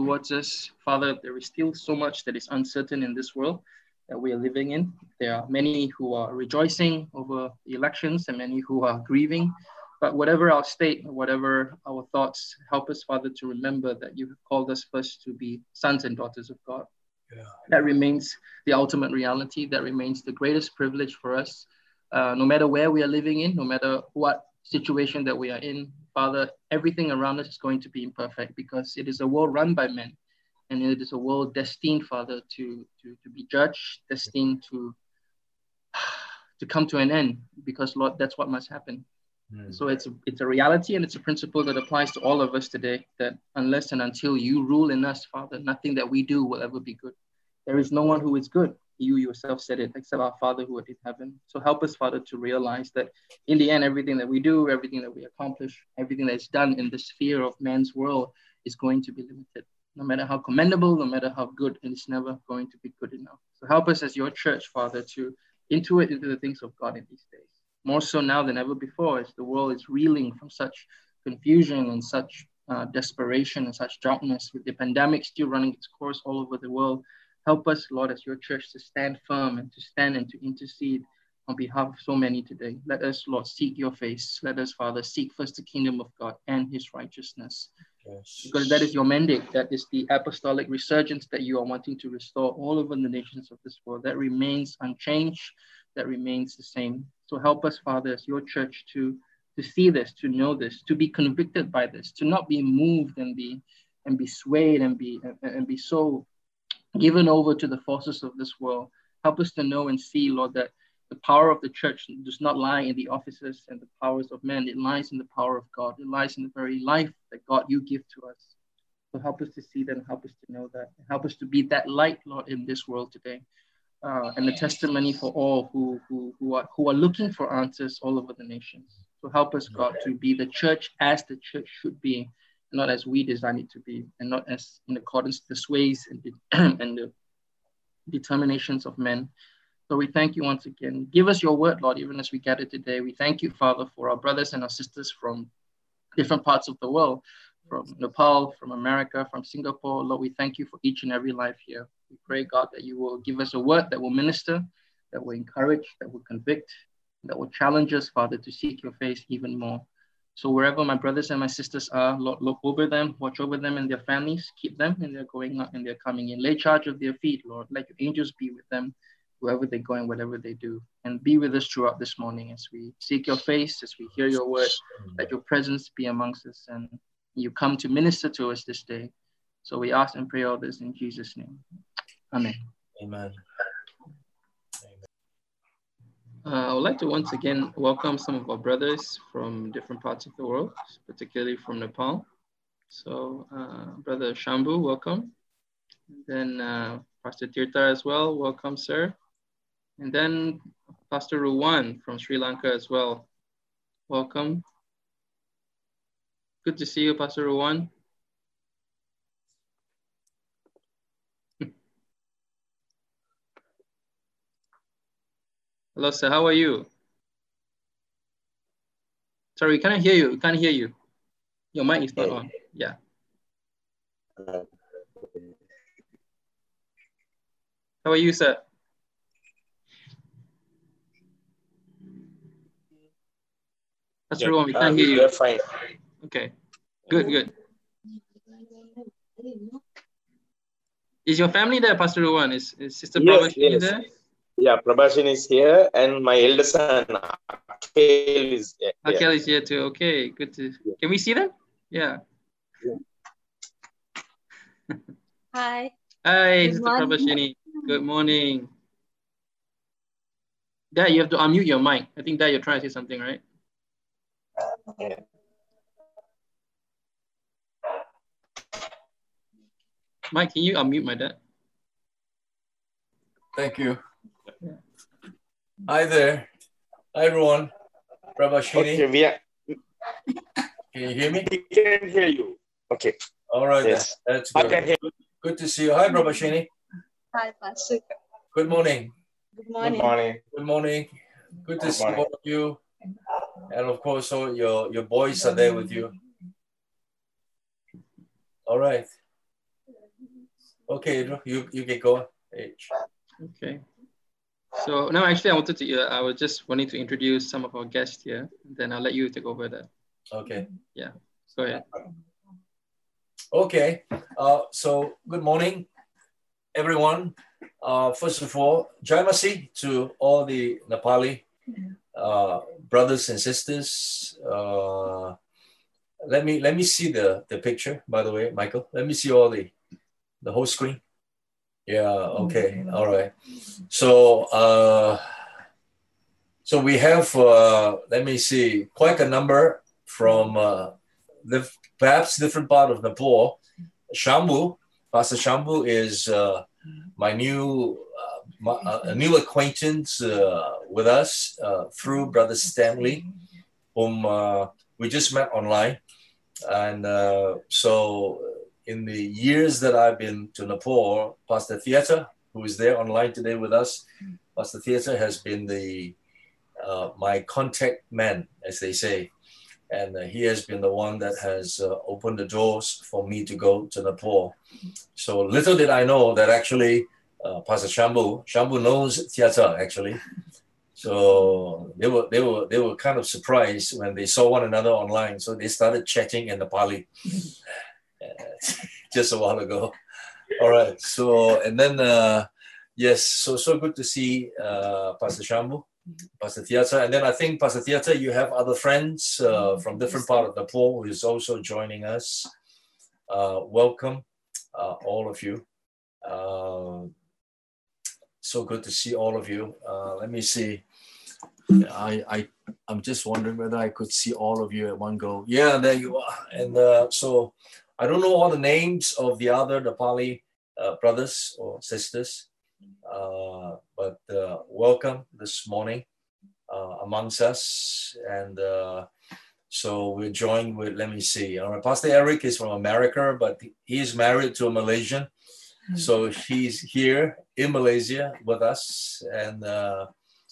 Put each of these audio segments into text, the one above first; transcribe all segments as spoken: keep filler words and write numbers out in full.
towards us. Father, there is still so much that is uncertain in this world that we are living in. There are many who are rejoicing over the elections and many who are grieving. But whatever our state, whatever our thoughts, help us, Father, to remember that you have called us first to be sons and daughters of God. Yeah. That remains the ultimate reality. That remains the greatest privilege for us. Uh, no matter where we are living in, no matter what situation that we are in, Father, everything around us is going to be imperfect because it is a world run by men. And it is a world destined, Father, to, to, to be judged, destined to, to come to an end because, Lord, that's what must happen. Mm. So it's a, it's a reality and it's a principle that applies to all of us today, that unless and until you rule in us, Father, nothing that we do will ever be good. There is no one who is good. You yourself said it, except our Father who art in heaven. So help us, Father, to realize that in the end, everything that we do, everything that we accomplish, everything that is done in the sphere of man's world is going to be limited. No matter how commendable, no matter how good, it is never going to be good enough. So help us as your church, Father, to intuit into the things of God in these days. More so now than ever before, as the world is reeling from such confusion and such uh, desperation and such darkness, with the pandemic still running its course all over the world. Help us, Lord, as your church, to stand firm and to stand and to intercede on behalf of so many today. Let us, Lord, seek your face. Let us, Father, seek first the kingdom of God and his righteousness. Yes. Because that is your mandate. That is the apostolic resurgence that you are wanting to restore all over the nations of this world. That remains unchanged. That remains the same. So help us, Father, as your church to, to see this, to know this, to be convicted by this, to not be moved and be and be swayed and be and, and be so given over to the forces of this world. Help us to know and see, Lord, that the power of the church does not lie in the offices and the powers of men. It lies in the power of God. It lies in the very life that God you give to us. So help us to see that and help us to know that. Help us to be that light, Lord, in this world today. Uh, and the testimony for all who, who, who, are, who are looking for answers all over the nations. So help us, God, to be the church as the church should be, not as we design it to be, and not as in accordance to the sways and the, and the determinations of men. So we thank you once again. Give us your word, Lord, even as we gather today. We thank you, Father, for our brothers and our sisters from different parts of the world, from Nepal, from America, from Singapore. Lord, we thank you for each and every life here. We pray, God, that you will give us a word that will minister, that will encourage, that will convict, that will challenge us, Father, to seek your face even more. So wherever my brothers and my sisters are, Lord, look over them, watch over them and their families, keep them and they're going out and they're coming in. Lay charge of their feet, Lord. Let your angels be with them, wherever they go and whatever they do. And be with us throughout this morning as we seek your face, as we hear your word. Let your presence be amongst us and you come to minister to us this day. So we ask and pray all this in Jesus' name. Amen. Amen. Uh, I would like to once again welcome some of our brothers from different parts of the world, particularly from Nepal. So uh, Brother Shambhu, welcome. And then uh, Pastor Tirtha as well, welcome, sir. And then Pastor Ruwan from Sri Lanka as well, welcome. Good to see you, Pastor Ruwan. Hello, sir. How are you? Sorry, we can't hear you. We can't hear you. Your mic is not on. Yeah. How are you, sir? That's yeah, wrong. We can't uh, hear you. We're fine. Okay. Good, good. Is your family there, Pastor Ruwan? Is, is Sister Yes, Prabhashini yes. there? Yeah, Prabhashin is here and my eldest son, Akhil, is here. Akhil is here too. Okay, good to. Can we see them? Yeah. Hi. Hi, Good Sister morning. Prabhashini. Good morning. Dad, you have to unmute your mic. I think Dad, you're trying to say something, right? Yeah. Mike, can you unmute my dad? Thank you. Yeah. Hi there. Hi, everyone. Prabhashini. Okay, we are. Can you hear me? We can hear you. Okay. All right. Yes. Then. That's I good. can hear you. Good to see you. Hi, Prabhashini. Hi, Pastor. Good morning. Good Good morning. morning. Good morning. Good to Good see morning. all of you. And of course, so your, your boys are there with you. All right. Okay, you you can go. H. Okay. So now, actually, I wanted to. Uh, I was just wanting to introduce some of our guests here. Then I'll let you take over that. Okay. Yeah. Go ahead. Okay. Uh, so good morning, everyone. Uh, first of all, Jai Masi to all the Nepali uh, brothers and sisters. Uh, let me let me see the the picture. By the way, Michael, let me see all the the whole screen. Yeah. Okay. All right. So uh, so we have uh, let me see quite a number from uh, the perhaps different part of Nepal. Shambhu, Pastor Shambhu is uh, my new uh, my, uh, a new acquaintance uh, with us uh, through Brother Stanley, whom uh, we just met online. And uh, so in the years that I've been to Nepal, Pastor Theatre, who is there online today with us, Pastor Theatre has been the uh, my contact man, as they say. And uh, he has been the one that has uh, opened the doors for me to go to Nepal. So little did I know that actually uh, Pastor Shambhu, Shambhu knows Theatre actually. So they were they were they were kind of surprised when they saw one another online. So they started chatting in Nepali uh, just a while ago. All right. So and then uh, yes, so so good to see uh, Pastor Shambhu. Pastor Theatre, and then I think Pastor Theatre, you have other friends uh, from different part of Nepal who is also joining us. Uh, welcome, uh, all of you. Uh, so good to see all of you. Uh, let me see. I I I'm just wondering whether I could see all of you at one go. Yeah, there you are. And uh, so I don't know all the names of the other Nepali uh, brothers or sisters. Uh, but uh, welcome this morning uh, amongst us. And uh, so we're joined with, let me see, all right, Pastor Eric is from America, but he is married to a Malaysian. Mm-hmm. So he's here in Malaysia with us. And uh,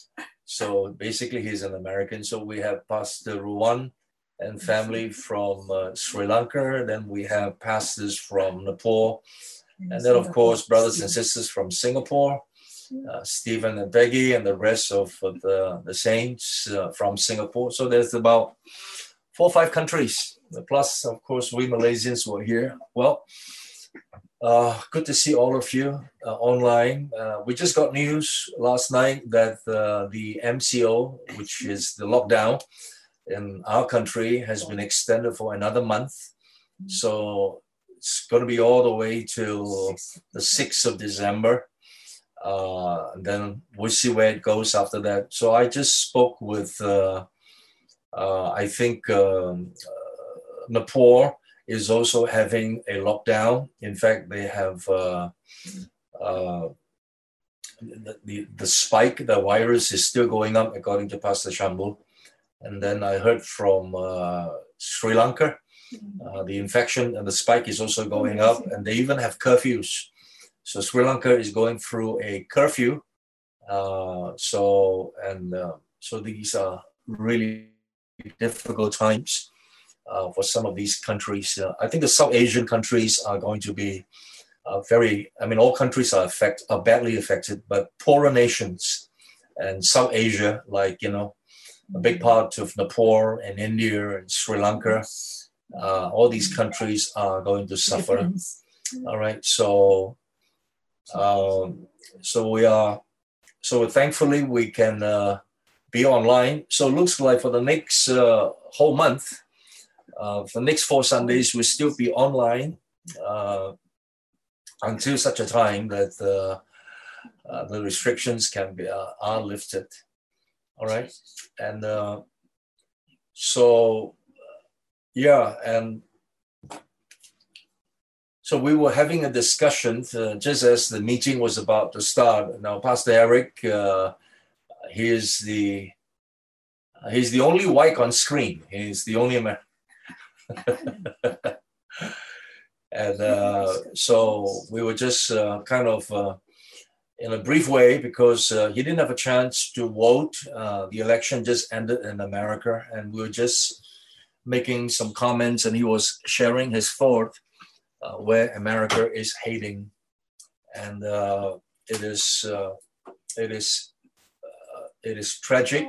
so basically he's an American. So we have Pastor Ruwan and family from uh, Sri Lanka. Then we have pastors from Nepal. And then, of course, brothers and sisters from Singapore, uh, Stephen and Peggy, and the rest of the, the saints uh, from Singapore. So there's about four or five countries. Plus, of course, we Malaysians were here. Well, uh, good to see all of you uh, online. Uh, we just got news last night that uh, the M C O, which is the lockdown in our country, has been extended for another month. So it's going to be all the way till the sixth of December. Uh, and then we'll see where it goes after that. So I just spoke with, uh, uh, I think um, uh, Nepal is also having a lockdown. In fact, they have uh, uh, the, the, the spike, the virus is still going up according to Pastor Shambhu. And then I heard from uh, Sri Lanka, uh, the infection and the spike is also going up, and they even have curfews. So Sri Lanka is going through a curfew. Uh, so and uh, so these are really difficult times uh, for some of these countries. Uh, I think the South Asian countries are going to be uh, very. I mean, all countries are affect are badly affected, but poorer nations and South Asia, like you know, a big part of Nepal and India and Sri Lanka. Uh, all these countries are going to suffer. All right, so um, so we are, so thankfully we can uh, be online. So it looks like for the next uh, whole month, uh, for the next four Sundays, we'll still be online uh, until such a time that uh, uh, the restrictions can be uh, are lifted. All right, and uh, so. Yeah, and so we were having a discussion uh, just as the meeting was about to start. Now, Pastor Eric, uh, he is the he's the only white on screen. He's the only American. And uh, so we were just uh, kind of uh, in a brief way because uh, he didn't have a chance to vote. Uh, the election just ended in America, and we were just making some comments, and he was sharing his thought uh, where America is heading and uh, it is uh, it is uh, it is tragic.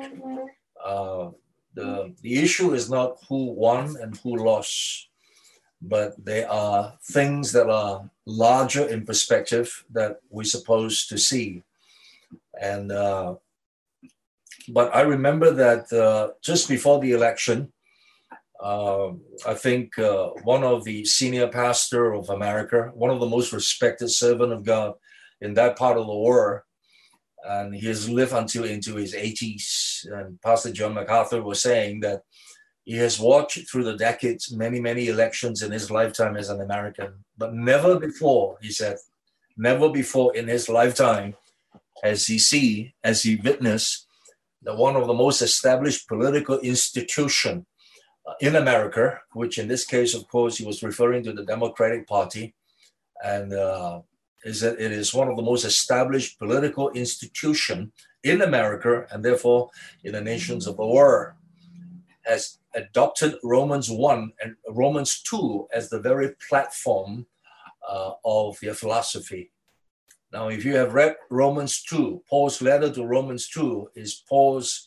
Uh, the the issue is not who won and who lost, but they are things that are larger in perspective that we're supposed to see. And uh, but I remember that uh, just before the election, uh, I think uh, one of the senior pastor of America, one of the most respected servant of God in that part of the world, and he has lived until into his eighties. And Pastor John MacArthur was saying that he has watched through the decades many, many elections in his lifetime as an American, but never before, he said, never before in his lifetime has he see, as he witnessed, that one of the most established political institution uh, in America, which in this case, of course, he was referring to the Democratic Party, and uh, is that it is one of the most established political institution in America, and therefore in the nations of the world, has adopted Romans one and Romans two as the very platform uh, of their philosophy. Now, if you have read Romans two, Paul's letter to Romans two is Paul's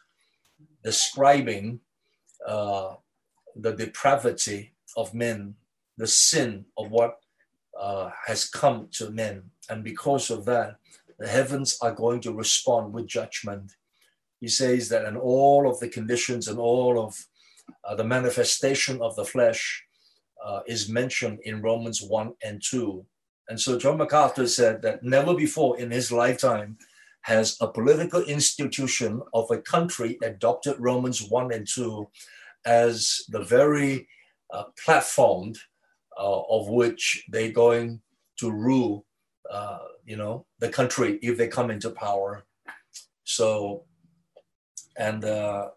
describing uh, the depravity of men, the sin of what uh, has come to men. And because of that, the heavens are going to respond with judgment. He says that in all of the conditions and all of uh, the manifestation of the flesh uh, is mentioned in Romans one and two. And so John MacArthur said that never before in his lifetime has a political institution of a country adopted Romans one and two as the very uh, platform uh, of which they're going to rule, uh, you know, the country if they come into power. So, and uh,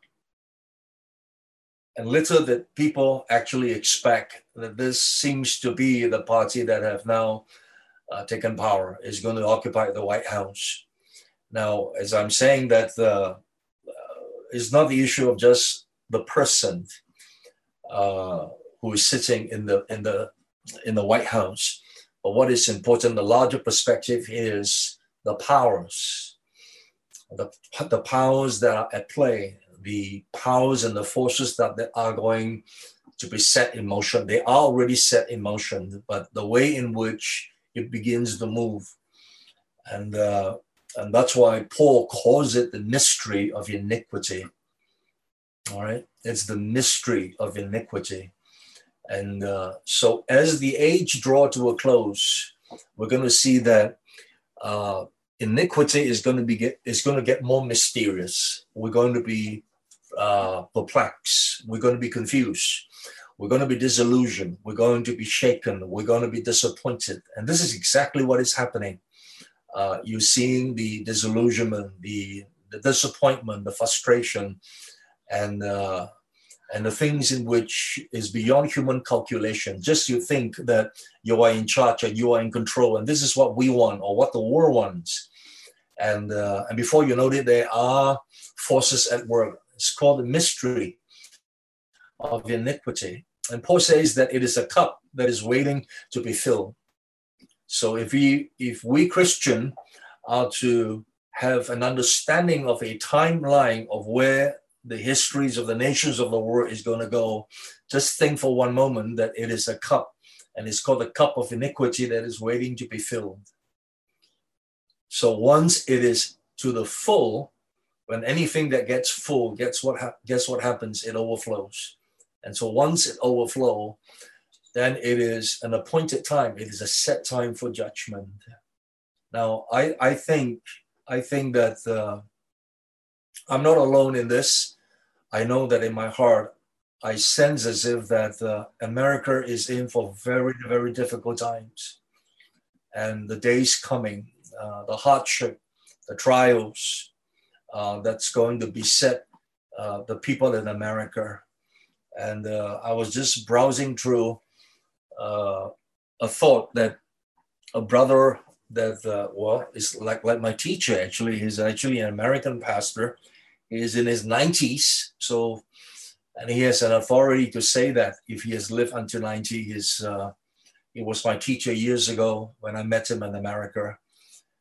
and little that people actually expect that this seems to be the party that have now uh, taken power, is going to occupy the White House. Now, as I'm saying that uh, uh, it's not the issue of just the person uh, who is sitting in the in the in the White House, but what is important, the larger perspective is the powers, the the powers that are at play, the powers and the forces that, that are going to be set in motion. They are already set in motion, but the way in which it begins to move, and uh, and that's why Paul calls it the mystery of iniquity. All right, it's the mystery of iniquity. And uh, so as the age draw to a close, we're going to see that uh, iniquity is going to be get, is going to get more mysterious. We're going to be uh, perplexed. We're going to be confused. We're going to be disillusioned. We're going to be shaken. We're going to be disappointed. And this is exactly what is happening. Uh, you're seeing the disillusionment, the, the disappointment, the frustration, and uh, and the things in which is beyond human calculation. Just you think that you are in charge and you are in control, and this is what we want or what the world wants. And, uh, and before you know it, there are forces at work. It's called the mystery of iniquity. And Paul says that it is a cup that is waiting to be filled. So if we, if we Christian are to have an understanding of a timeline of where the histories of the nations of the world is going to go, just think for one moment that it is a cup, and it's called the cup of iniquity that is waiting to be filled. So once it is to the full, when anything that gets full, gets what ha- guess what happens? It overflows. And so once it overflows, then it is an appointed time. It is a set time for judgment. Now, I, I think I think that uh, I'm not alone in this. I know that in my heart, I sense as if that uh, America is in for very, very difficult times. And the days coming, uh, the hardship, the trials uh, that's going to beset uh, the people in America. And uh, I was just browsing through uh, a thought that a brother that, uh, well, is like, like my teacher, actually. He's actually an American pastor. He's in his nineties, so, and he has an authority to say that if he has lived until ninety, he's, uh, he was my teacher years ago when I met him in America.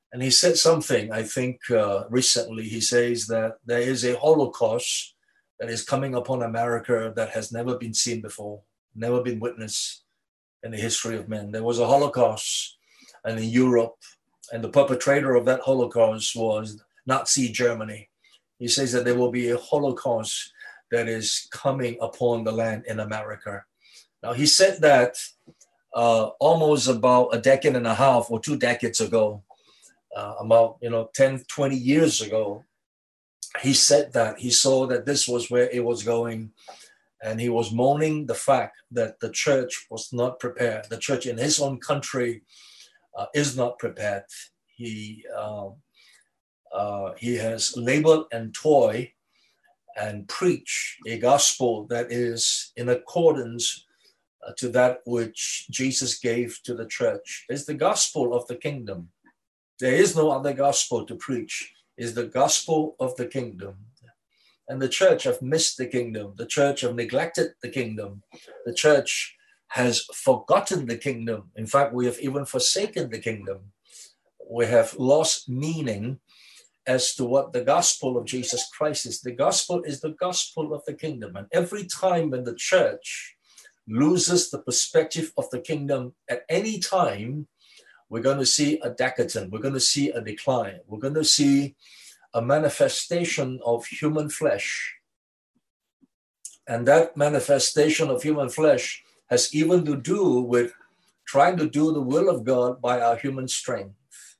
And he said something, I think uh, recently, he says that there is a Holocaust that is coming upon America that has never been seen before, never been witnessed in the history of men. There was a Holocaust and in Europe, and the perpetrator of that Holocaust was Nazi Germany. He says that there will be a Holocaust that is coming upon the land in America. Now, he said that uh, almost about a decade and a half or two decades ago, uh, about, you know, ten, twenty years ago. He said that he saw that this was where it was going. And he was mourning the fact that the church was not prepared. The church in his own country uh, is not prepared. He, uh, uh, he has labored and toiled and preach a gospel that is in accordance uh, to that which Jesus gave to the church. It's the gospel of the kingdom. There is no other gospel to preach. It's the gospel of the kingdom. And the church have missed the kingdom. The church have neglected the kingdom. The church has forgotten the kingdom. In fact, we have even forsaken the kingdom. We have lost meaning as to what the gospel of Jesus Christ is. The gospel is the gospel of the kingdom. And every time when the church loses the perspective of the kingdom at any time, we're going to see a decadence. We're going to see a decline. We're going to see a manifestation of human flesh. And that manifestation of human flesh has even to do with trying to do the will of God by our human strength.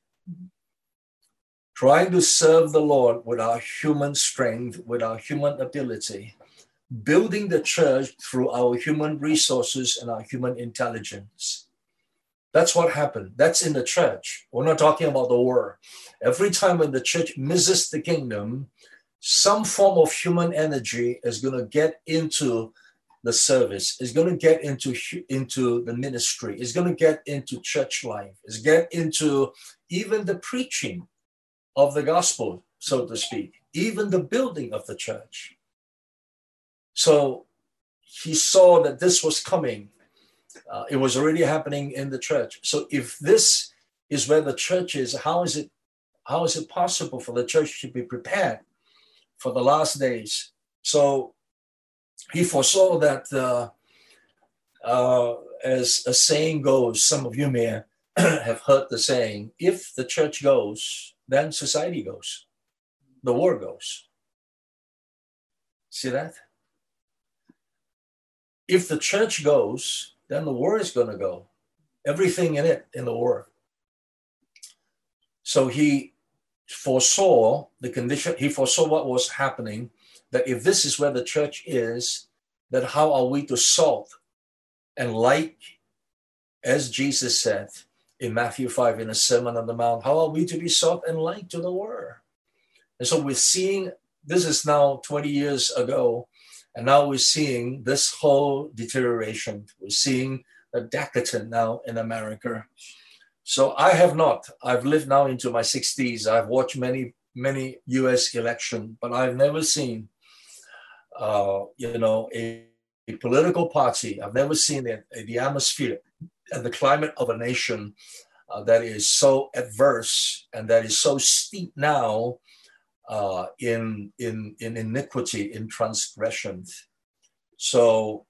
Trying to serve the Lord with our human strength, with our human ability. Building the church through our human resources and our human intelligence. That's what happened. That's in the church. We're not talking about the world. Every time when the church misses the kingdom, some form of human energy is going to get into the service, is going to get into, into the ministry, is going to get into church life, is get into even the preaching of the gospel, so to speak, even the building of the church. So he saw that this was coming. Uh, it was already happening in the church. So if this is where the church is, how is it, how is it possible for the church to be prepared for the last days? So he foresaw that, uh, uh, as a saying goes, some of you may have heard the saying, if the church goes, then society goes, the world goes. See that? If the church goes, then the world is going to go. Everything in it, in the world. So he foresaw the condition, he foresaw what was happening, that if this is where the church is, then how are we to salt and light, as Jesus said in Matthew five in the Sermon on the Mount, how are we to be salt and light to the world? And so we're seeing, this is now twenty years ago, and now we're seeing this whole deterioration. We're seeing a decadence now in America. So I have not. I've lived now into my sixties. I've watched many, many U S elections, but I've never seen, uh, you know, a, a political party. I've never seen it, the atmosphere and the climate of a nation uh, that is so adverse and that is so steep now Uh, in, in, in iniquity, in transgression. So,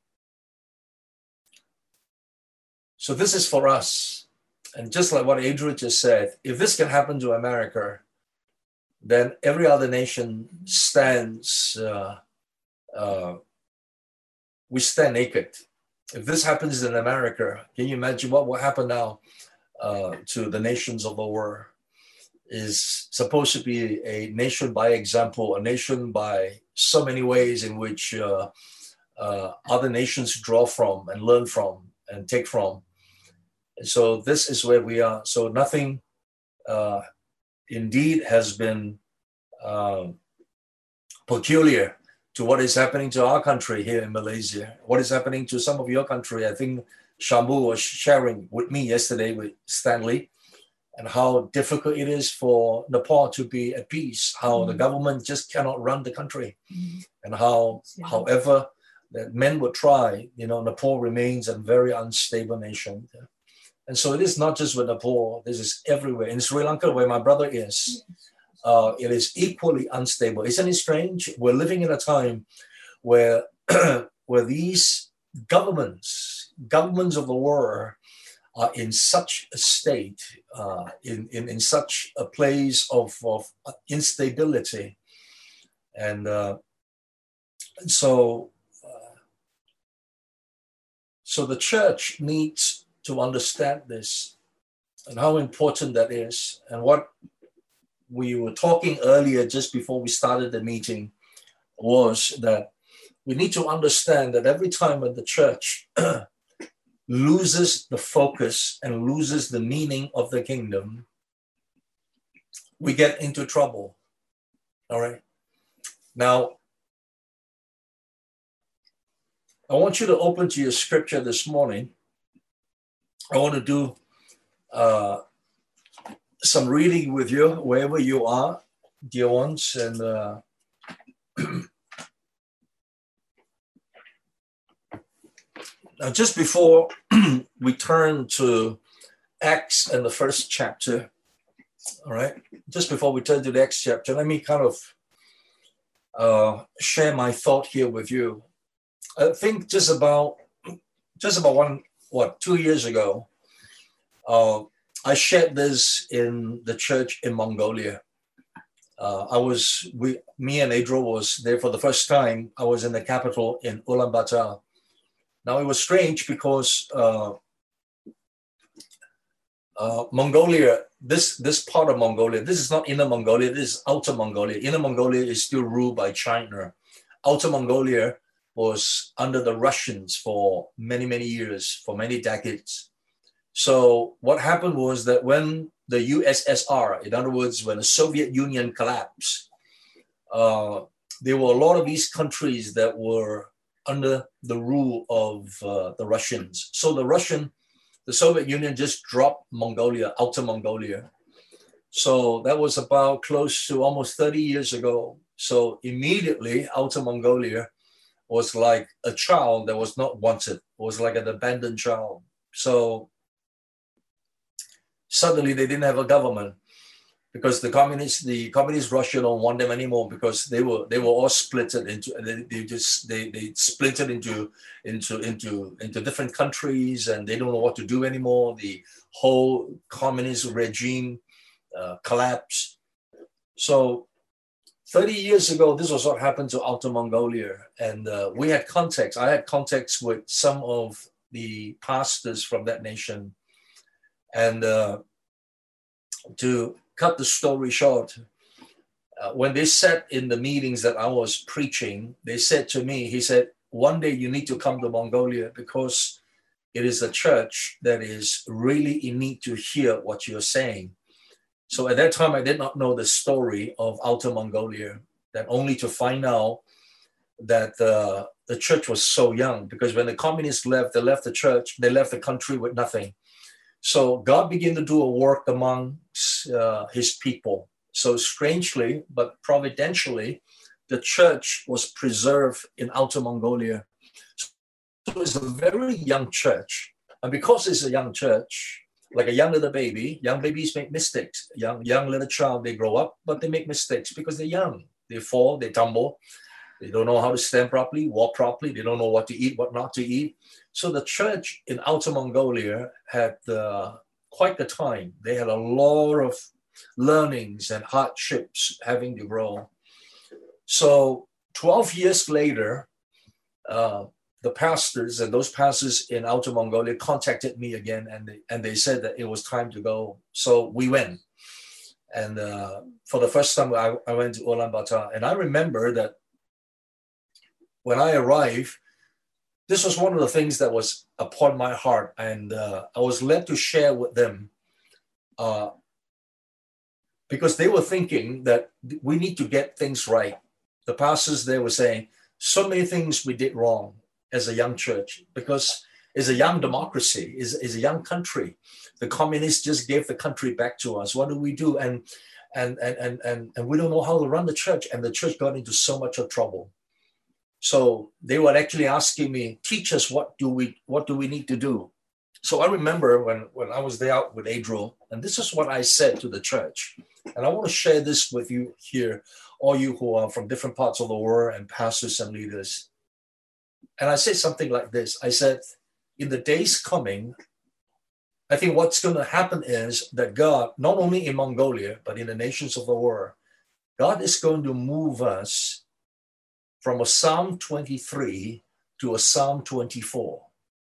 so this is for us. And just like what Adrian just said, if this can happen to America, then every other nation stands, uh, uh, we stand naked. If this happens in America, can you imagine what will happen now uh, to the nations of the world? Is supposed to be a nation by example, a nation by so many ways in which uh, uh, other nations draw from and learn from and take from. And so this is where we are. So nothing uh, indeed has been uh, peculiar to what is happening to our country here in Malaysia, what is happening to some of your country. I think Shambu was sharing with me yesterday with Stanley, and how difficult it is for Nepal to be at peace, how mm-hmm. the government just cannot run the country, mm-hmm. and how, yeah. however, that men would try, you know, Nepal remains a very unstable nation. And so it is not just with Nepal, this is everywhere. In Sri Lanka, where my brother is, uh, it is equally unstable. Isn't it strange? We're living in a time where, where these governments, governments of the world are in such a state, uh, in, in, in such a place of, of instability. And, uh, and so, uh, so the church needs to understand this and how important that is. And what we were talking earlier, just before we started the meeting, was that we need to understand that every time when the church loses the focus and loses the meaning of the kingdom, we get into trouble. All right. Now, I want you to open to your scripture this morning. I want to do uh, some reading with you wherever you are, dear ones. And uh, now, just before we turn to Acts and the first chapter, all right, just before we turn to the Acts chapter, let me kind of uh, share my thought here with you. I think just about, just about one, what, two years ago, uh, I shared this in the church in Mongolia. Uh, I was, we, me and Adro was there for the first time. I was in the capital in Ulaanbaatar. Now it was strange because uh, uh, Mongolia, this, this part of Mongolia, this is not Inner Mongolia, this is Outer Mongolia. Inner Mongolia is still ruled by China. Outer Mongolia was under the Russians for many, many years, for many decades. So what happened was that when the U S S R, in other words, when the Soviet Union collapsed, uh, there were a lot of these countries that were under the rule of uh, the Russians. So the Russian, the Soviet Union just dropped Mongolia, Outer Mongolia. So that was about close to almost thirty years ago. So immediately Outer Mongolia was like a child that was not wanted. It was like an abandoned child. So suddenly they didn't have a government because the communists, the communist Russia don't want them anymore because they were they were all splitted into they, they just they they splitted into into into into different countries and they don't know what to do anymore. The whole communist regime uh, collapsed. So thirty years ago, this was what happened to Outer Mongolia. And uh, we had contacts. I had contacts with some of the pastors from that nation. And uh, to cut the story short, uh, when they sat in the meetings that I was preaching, they said to me, he said, one day you need to come to Mongolia because it is a church that is really in need to hear what you're saying. So at that time, I did not know the story of Outer Mongolia, that only to find out that uh, the church was so young, because when the communists left, they left the church, they left the country with nothing. So God began to do a work amongst uh, his people. So strangely, but providentially, the church was preserved in Outer Mongolia. So it's a very young church. And because it's a young church, like a young little baby, young babies make mistakes. Young, young little child, they grow up, but they make mistakes because they're young. They fall, they tumble. They don't know how to stand properly, walk properly. They don't know what to eat, what not to eat. So the church in Outer Mongolia had uh, quite the time. They had a lot of learnings and hardships having to grow. So twelve years later, uh, the pastors and those pastors in Outer Mongolia contacted me again, and they, and they said that it was time to go. So we went. And uh, for the first time, I, I went to Ulaanbaatar. And I remember that when I arrived, this was one of the things that was upon my heart. And uh, I was led to share with them uh, because they were thinking that we need to get things right. The pastors, they were saying, so many things we did wrong as a young church, because it's a young democracy, it's, it's a young country. The communists just gave the country back to us. What do we do? And, and, and, and, and, and we don't know how to run the church. And the church got into so much of trouble. So they were actually asking me, teach us what do we what do we need to do? So I remember when, when I was there out with Adriel, and this is what I said to the church. And I want to share this with you here, all you who are from different parts of the world and pastors and leaders. And I said something like this. I said, in the days coming, I think what's going to happen is that God, not only in Mongolia, but in the nations of the world, God is going to move us from a Psalm twenty-three to a Psalm twenty-four.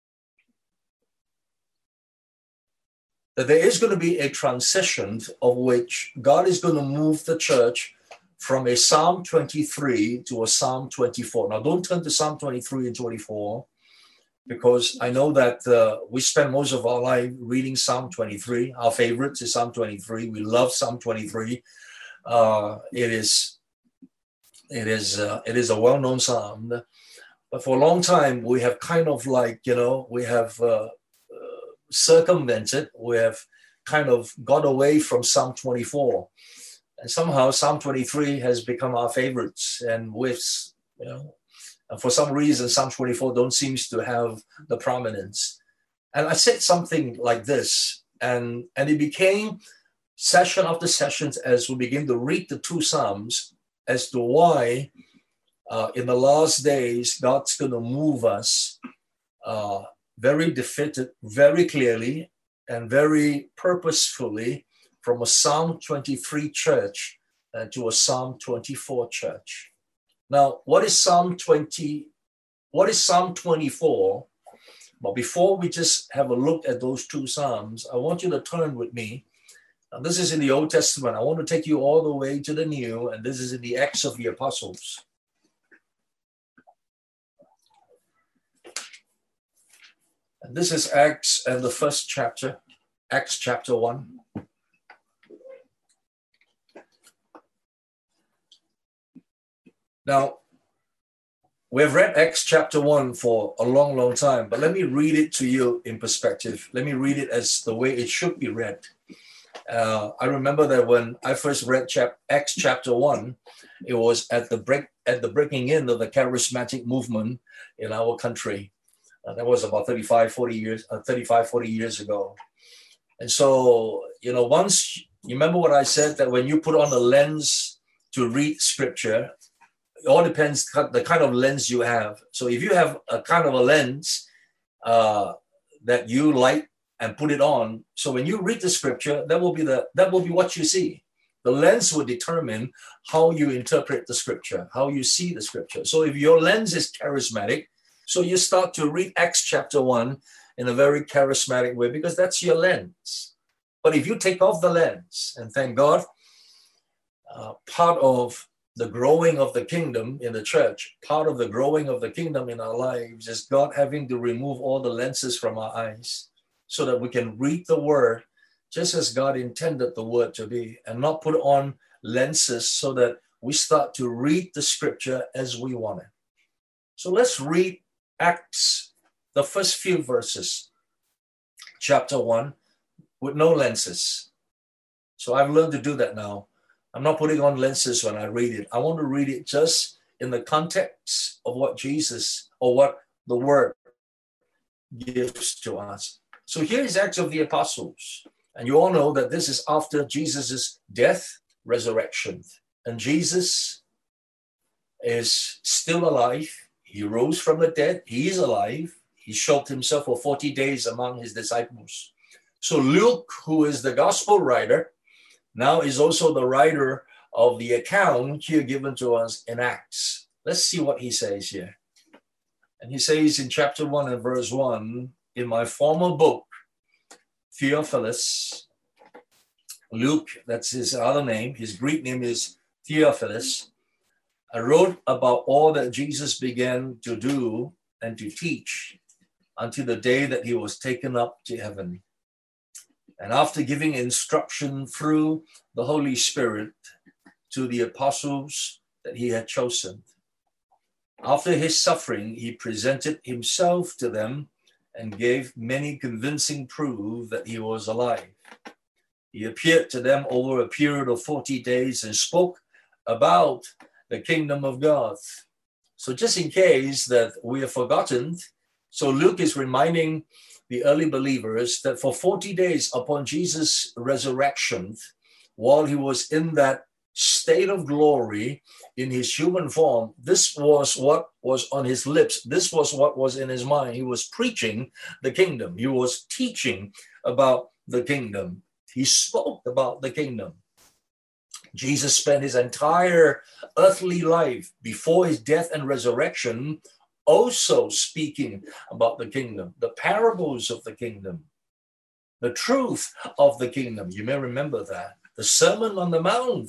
That there is going to be a transition of which God is going to move the church from a Psalm twenty-three to a Psalm twenty-four. Now, don't turn to Psalm twenty-three and twenty-four, because I know that uh, we spend most of our life reading Psalm twenty-three. Our favorite is Psalm twenty-three. We love Psalm twenty-three. Uh, it is, it is, uh, it is a well-known psalm. But for a long time, we have kind of like, you know, we have uh, uh, circumvented, we have kind of got away from Psalm twenty-four. And somehow Psalm twenty-three has become our favorites. And with, you know, and for some reason, Psalm twenty-four don't seem to have the prominence. And I said something like this, and, and it became session after session as we begin to read the two Psalms as to why uh, in the last days, God's going to move us uh, very definitive, very clearly and very purposefully from a Psalm twenty-three church uh, to a Psalm twenty-four church. Now, what is Psalm twenty? What is Psalm twenty-four? But before we just have a look at those two Psalms, I want you to turn with me. Now, this is in the Old Testament. I want to take you all the way to the New, and this is in the Acts of the Apostles. And this is Acts and the first chapter, Acts chapter one. Now, we've read Acts chapter one for a long, long time, but let me read it to you in perspective. Let me read it as the way it should be read. Uh, I remember that when I first read chap- Acts chapter one, it was at the break at the breaking in of the charismatic movement in our country. Uh, that was about thirty-five, forty years, uh, thirty-five, forty years ago. And so, you know, once you remember what I said, that when you put on a lens to read scripture, it all depends the kind of lens you have. So if you have a kind of a lens uh, that you like and put it on, so when you read the scripture, that will be the that will be what you see. The lens will determine how you interpret the scripture, how you see the scripture. So if your lens is charismatic, so you start to read Acts chapter one in a very charismatic way because that's your lens. But if you take off the lens, and thank God, uh, part of the growing of the kingdom in the church, part of the growing of the kingdom in our lives is God having to remove all the lenses from our eyes so that we can read the word just as God intended the word to be, and not put on lenses so that we start to read the scripture as we want it. So let's read Acts, the first few verses, chapter one, with no lenses. So I've learned to do that now. I'm not putting on lenses when I read it. I want to read it just in the context of what Jesus or what the word gives to us. So here is Acts of the Apostles. And you all know that this is after Jesus' death, resurrection. And Jesus is still alive. He rose from the dead. He is alive. He showed himself for forty days among his disciples. So Luke, who is the gospel writer, now is also the writer of the account here given to us in Acts. Let's see what he says here. And he says in chapter one and verse one, in my former book, Theophilus, Luke, that's his other name, his Greek name is Theophilus, I wrote about all that Jesus began to do and to teach until the day that he was taken up to heaven. And after giving instruction through the Holy Spirit to the apostles that he had chosen, after his suffering, he presented himself to them and gave many convincing proof that he was alive. He appeared to them over a period of forty days and spoke about the kingdom of God. So just in case that we have forgotten So Luke is reminding the early believers that for forty days upon Jesus' resurrection, while he was in that state of glory in his human form, this was what was on his lips. This was what was in his mind. He was preaching the kingdom. He was teaching about the kingdom. He spoke about the kingdom. Jesus spent his entire earthly life before his death and resurrection also speaking about the kingdom, the parables of the kingdom, the truth of the kingdom. You may remember that. The Sermon on the Mount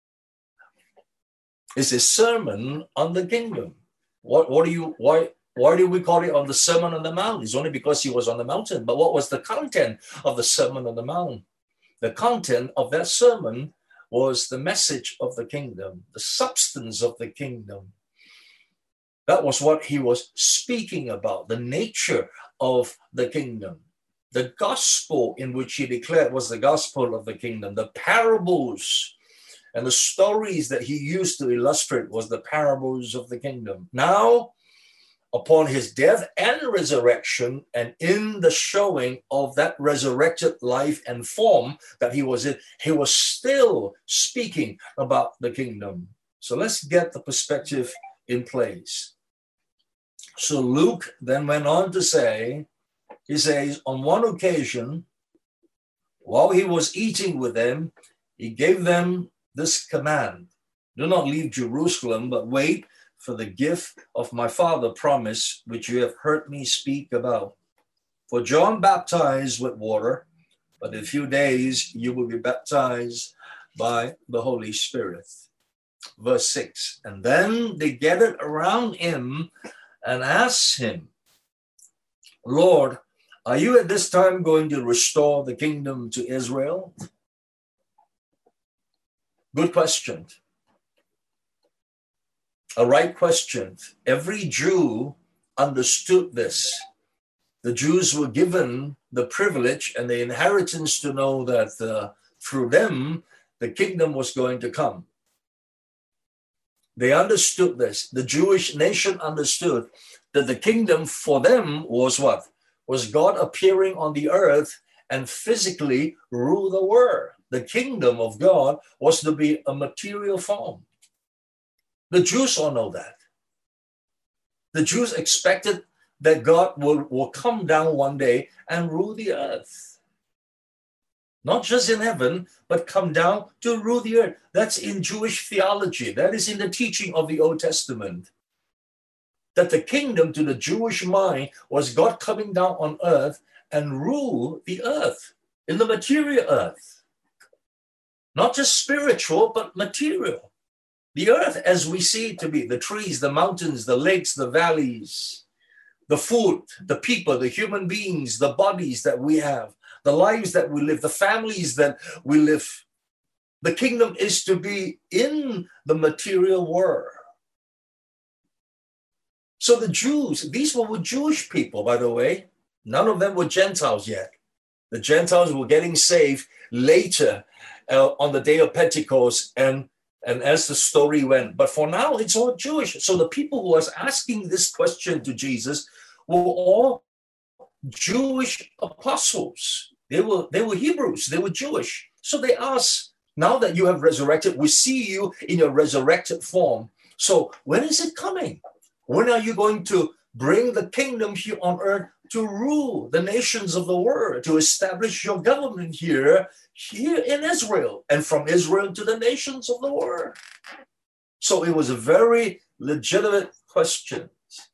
is a sermon on the kingdom. What, what do you, why, why do we call it on the Sermon on the Mount? It's only because he was on the mountain. But what was the content of the Sermon on the Mount? The content of that sermon was the message of the kingdom, the substance of the kingdom. That was what he was speaking about, the nature of the kingdom. The gospel in which he declared was the gospel of the kingdom. The parables and the stories that he used to illustrate was the parables of the kingdom. Now, upon his death and resurrection, and in the showing of that resurrected life and form that he was in, he was still speaking about the kingdom. So let's get the perspective in place. So Luke then went on to say, he says, on one occasion, while he was eating with them, he gave them this command: do not leave Jerusalem, but wait for the gift of my Father promised, which you have heard me speak about. For John baptized with water, but in a few days you will be baptized by the Holy Spirit. Verse six, and then they gathered around him and asked him, Lord, are you at this time going to restore the kingdom to Israel? Good question. A right question. Every Jew understood this. The Jews were given the privilege and the inheritance to know that uh, through them, the kingdom was going to come. They understood this. The Jewish nation understood that the kingdom for them was what? Was God appearing on the earth and physically rule the world. The kingdom of God was to be a material form. The Jews all know that. The Jews expected that God will, will come down one day and rule the earth. Not just in heaven, but come down to rule the earth. That's in Jewish theology. That is in the teaching of the Old Testament. That the kingdom to the Jewish mind was God coming down on earth and rule the earth, in the material earth. Not just spiritual, but material. The earth as we see it to be, the trees, the mountains, the lakes, the valleys, the food, the people, the human beings, the bodies that we have, the lives that we live, the families that we live. The kingdom is to be in the material world. So the Jews, these were Jewish people, by the way. None of them were Gentiles yet. The Gentiles were getting saved later uh, on the day of Pentecost and, and as the story went. But for now, it's all Jewish. So the people who was asking this question to Jesus were all Jewish apostles. They were, they were Hebrews. They were Jewish. So they asked, now that you have resurrected, we see you in your resurrected form. So when is it coming? When are you going to bring the kingdom here on earth to rule the nations of the world, to establish your government here, here in Israel, and from Israel to the nations of the world? So it was a very legitimate question.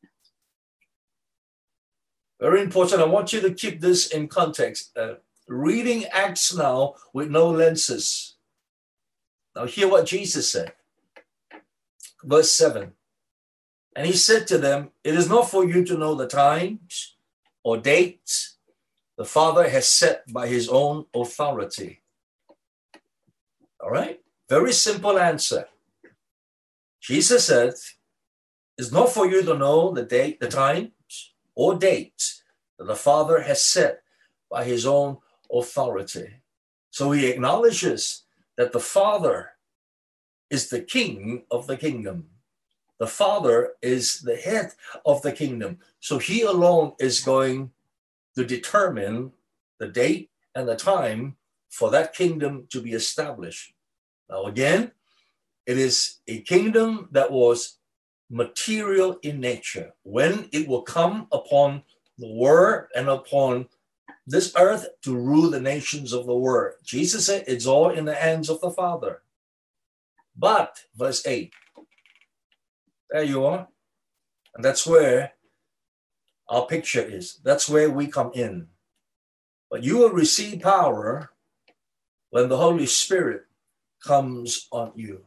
Very important. I want you to keep this in context. Uh, reading Acts now with no lenses. Now hear what Jesus said. Verse seven. And he said to them, it is not for you to know the times or dates the Father has set by his own authority. All right? Very simple answer. Jesus said, it's not for you to know the date, the times or dates that the Father has set by his own authority. So he acknowledges that the Father is the king of the kingdom. The Father is the head of the kingdom. So he alone is going to determine the date and the time for that kingdom to be established. Now again, it is a kingdom that was material in nature. When it will come upon the word and upon this earth to rule the nations of the world. Jesus said it's all in the hands of the Father. But, verse eight, there you are. And that's where our picture is. That's where we come in. But you will receive power when the Holy Spirit comes on you.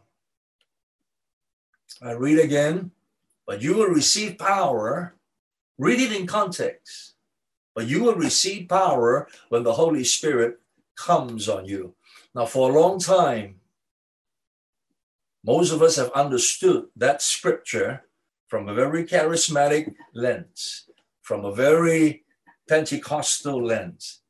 I read again. But you will receive power. Read it in context. But you will receive power when the Holy Spirit comes on you. Now, for a long time, most of us have understood that scripture from a very charismatic lens, from a very Pentecostal lens,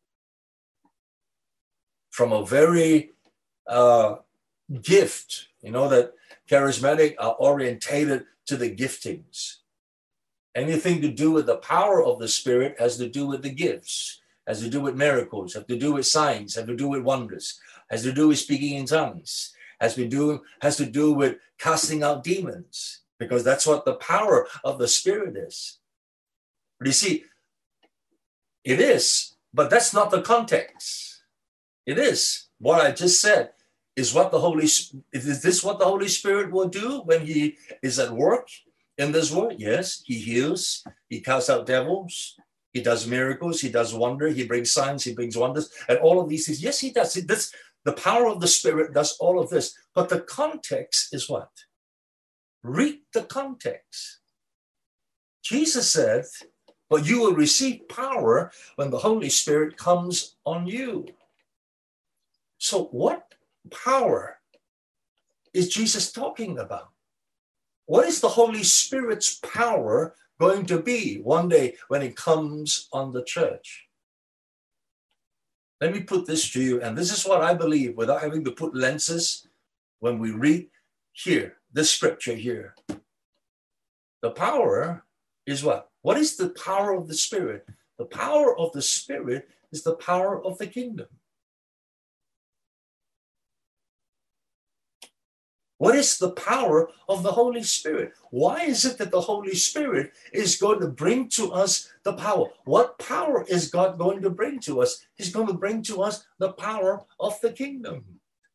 from a very uh, gift, you know, that charismatic are orientated to the giftings. Anything to do with the power of the Spirit has to do with the gifts, has to do with miracles, has to do with signs, has to do with wonders, has to do with speaking in tongues, has to do, has to do with casting out demons, because that's what the power of the Spirit is. But you see, it is, but that's not the context. It is. What I just said is what the Holy, is this what the Holy Spirit will do when he is at work in this world? Yes, he heals, he casts out devils, he does miracles, he does wonder, he brings signs, he brings wonders, and all of these things. Yes, he does. This, the power of the Spirit does all of this. But the context is what? Read the context. Jesus said, but you will receive power when the Holy Spirit comes on you. So what power is Jesus talking about? What is the Holy Spirit's power going to be one day when it comes on the church? Let me put this to you, and this is what I believe without having to put lenses when we read here, this scripture here. The power is what? What is the power of the Spirit? The power of the Spirit is the power of the kingdom. What is the power of the Holy Spirit? Why is it that the Holy Spirit is going to bring to us the power? What power is God going to bring to us? He's going to bring to us the power of the kingdom.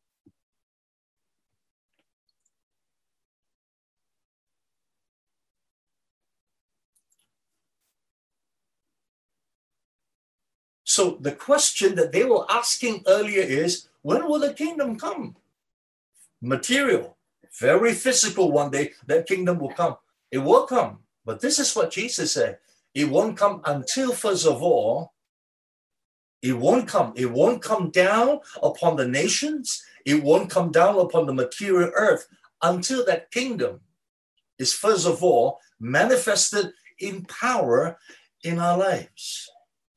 So the question that they were asking earlier is, when will the kingdom come? Material. Very physical one day, that kingdom will come. It will come. But this is what Jesus said. It won't come until, first of all, it won't come. It won't come down upon the nations. It won't come down upon the material earth until that kingdom is, first of all, manifested in power in our lives.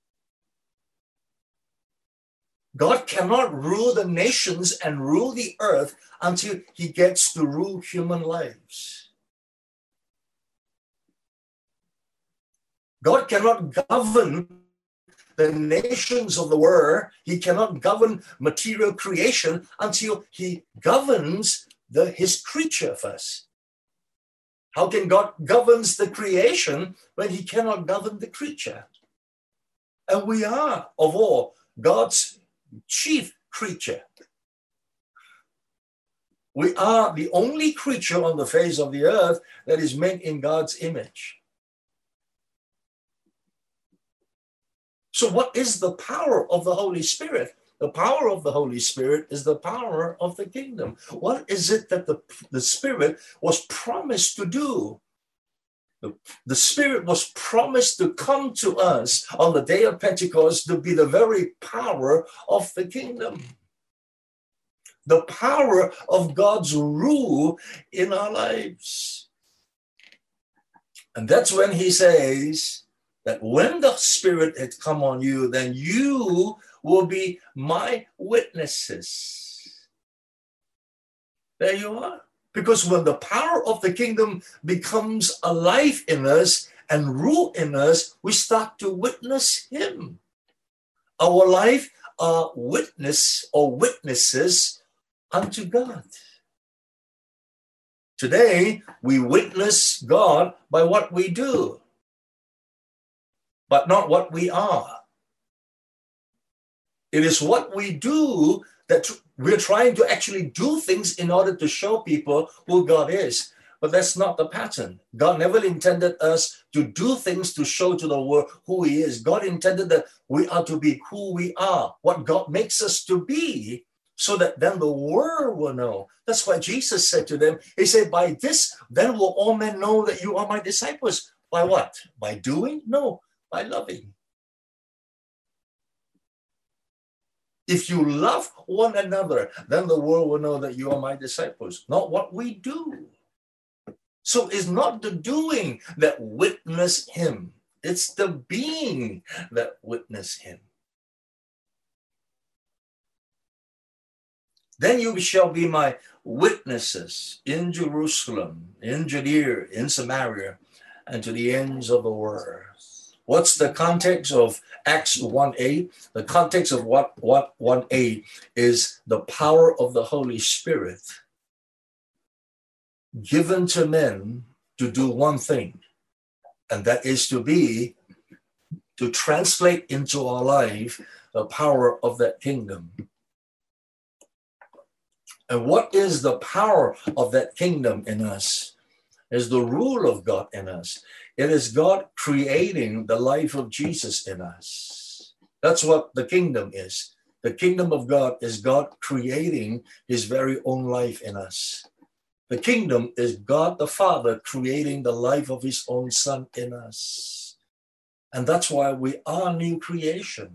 God cannot rule the nations and rule the earth until he gets to rule human lives. God cannot govern the nations of the world. He cannot govern material creation until he governs the, his creature first. How can God govern the creation when he cannot govern the creature? And we are, of all, God's chief creature. We are the only creature on the face of the earth that is made in God's image. So what is the power of the Holy Spirit? The power of the Holy Spirit is the power of the kingdom. What is it that the, the Spirit was promised to do? The, the Spirit was promised to come to us on the day of Pentecost to be the very power of the kingdom. The power of God's rule in our lives. And that's when he says that when the Spirit had come on you, then you will be my witnesses. There you are. Because when the power of the kingdom becomes alive in us and rule in us, we start to witness him. Our life are witness or witnesses unto God. Today, we witness God by what we do, but not what we are. It is what we do that we're trying to actually do things in order to show people who God is. But that's not the pattern. God never intended us to do things to show to the world who he is. God intended that we are to be who we are, what God makes us to be, so that then the world will know. That's why Jesus said to them, he said, by this, then will all men know that you are my disciples. By what? By doing? No, by loving. If you love one another, then the world will know that you are my disciples, not what we do. So it's not the doing that witness him. It's the being that witness him. Then you shall be my witnesses in Jerusalem, in Judea, in Samaria, and to the ends of the world. What's the context of Acts one eight? The context of what, what one eight is the power of the Holy Spirit given to men to do one thing, and that is to be, to translate into our life the power of that kingdom. And what is the power of that kingdom in us? Is the rule of God in us. It is God creating the life of Jesus in us. That's what the kingdom is. The kingdom of God is God creating his very own life in us. The kingdom is God the Father creating the life of his own Son in us. And that's why we are new creation.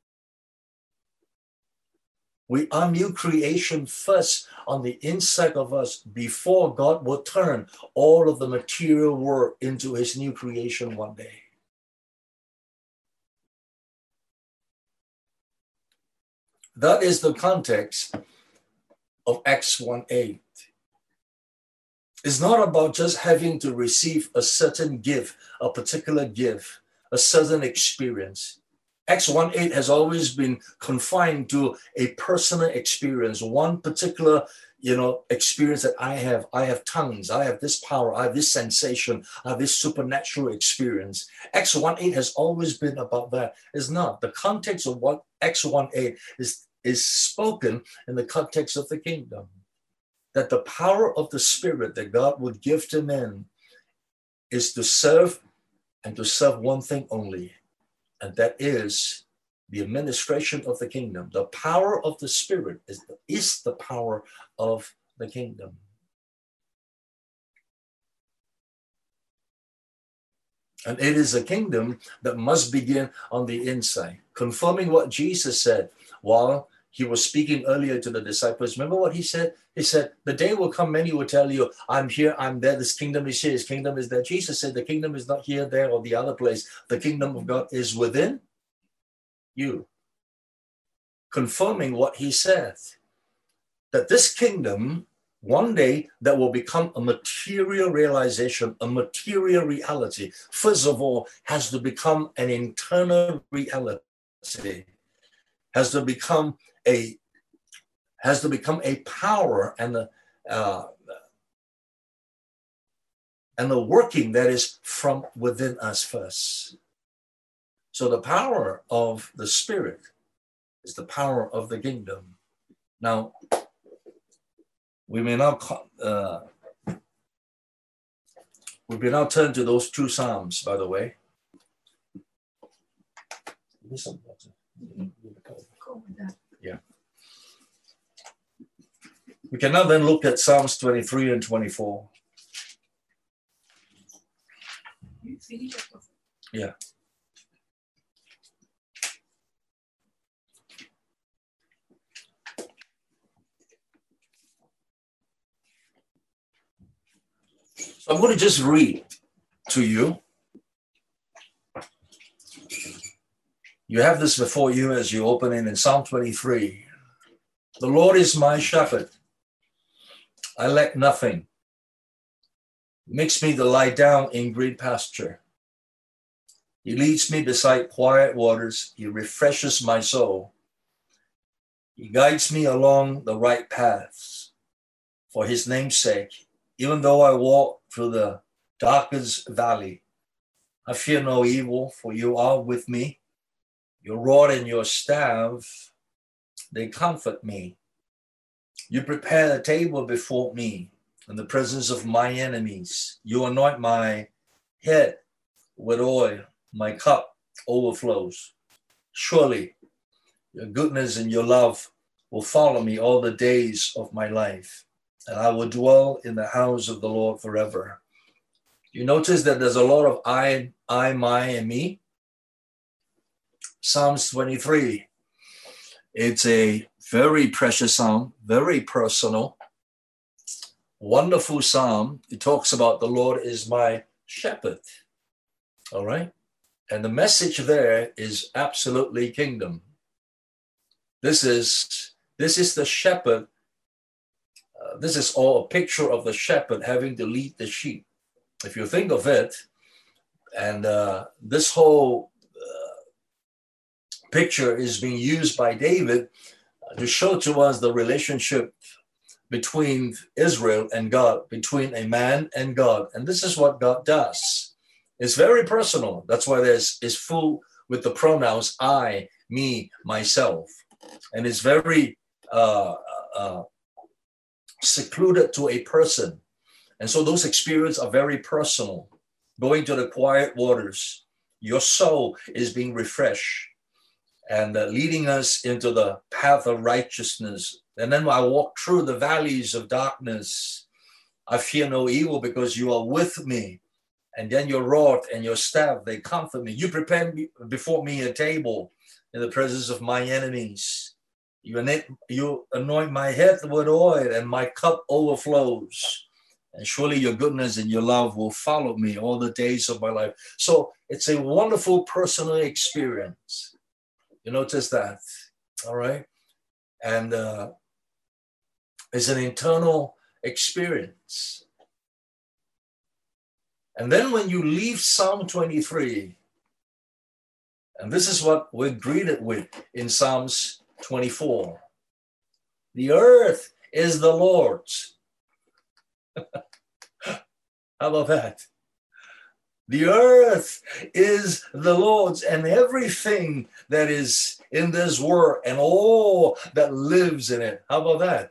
We are new creation first on the inside of us before God will turn all of the material world into his new creation one day. That is the context of Acts one eight. It's not about just having to receive a certain gift, a particular gift, a certain experience. Acts one eight has always been confined to a personal experience, one particular, you know, experience that I have. I have tongues, I have this power, I have this sensation, I have this supernatural experience. Acts one eight has always been about that. It's not. The context of what Acts one eight is, is spoken in the context of the kingdom. That the power of the Spirit that God would give to men is to serve and to serve one thing only. And that is the administration of the kingdom. The power of the Spirit is the, is the power of the kingdom. And it is a kingdom that must begin on the inside, confirming what Jesus said while he was speaking earlier to the disciples. Remember what he said? He said, the day will come, many will tell you, I'm here, I'm there, this kingdom is here, his kingdom is there. Jesus said, the kingdom is not here, there, or the other place. The kingdom of God is within you. Confirming what he said, that this kingdom, one day, that will become a material realization, a material reality, first of all, has to become an internal reality, has to become a has to become a power and the uh, and the working that is from within us first. So the power of the Spirit is the power of the kingdom. Now, we may now uh, we may now turn to those two Psalms, by the way. Yeah. We can now then look at Psalms twenty-three and twenty-four. Yeah. So I'm going to just read to you. You have this before you as you open in in Psalm twenty-three. The Lord is my shepherd. I lack nothing. He makes me to lie down in green pasture. He leads me beside quiet waters. He refreshes my soul. He guides me along the right paths for his name's sake. Even though I walk through the darkest valley, I fear no evil, for you are with me. Your rod and your staff, they comfort me. You prepare a table before me in the presence of my enemies. You anoint my head with oil. My cup overflows. Surely your goodness and your love will follow me all the days of my life, and I will dwell in the house of the Lord forever. You notice that there's a lot of I, I, my, and me. Psalms twenty-three. It's a very precious psalm, very personal, wonderful psalm. It talks about the Lord is my shepherd. All right. And the message there is absolutely kingdom. This is, this is the shepherd. Uh, this is all a picture of the shepherd having to lead the sheep. If you think of it, and uh, this whole uh, picture is being used by David to show to us the relationship between Israel and God, between a man and God. And this is what God does. It's very personal. That's why there's is full with the pronouns I, me, myself. And it's very uh, uh, secluded to a person. And so those experiences are very personal. Going to the quiet waters, your soul is being refreshed and uh, leading us into the path of righteousness. And then when I walk through the valleys of darkness, I fear no evil because you are with me. And then your rod and your staff, they comfort me. You prepare before me a table in the presence of my enemies. You anoint, you anoint my head with oil and my cup overflows. And surely your goodness and your love will follow me all the days of my life. So it's a wonderful personal experience. You notice that, all right? And uh, it's an internal experience. And then when you leave Psalm twenty-three, and this is what we're greeted with in Psalms twenty-four. The earth is the Lord's. How about that? The earth is the Lord's, and everything that is in this world and all that lives in it. How about that?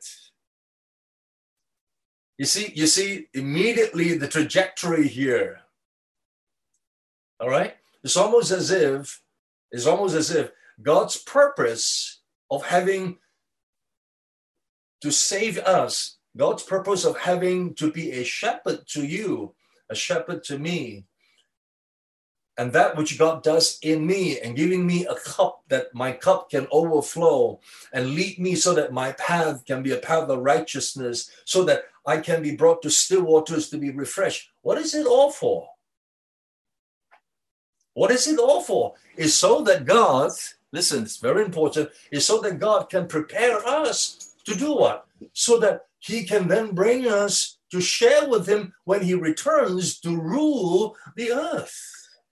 You see, you see immediately the trajectory here. All right? It's almost as if, it's almost as if God's purpose of having to save us, God's purpose of having to be a shepherd to you, a shepherd to me, and that which God does in me and giving me a cup that my cup can overflow and lead me so that my path can be a path of righteousness, so that I can be brought to still waters to be refreshed. What is it all for? What is it all for? It's so that God, listen, it's very important, it's so that God can prepare us to do what? So that he can then bring us to share with him when he returns to rule the earth.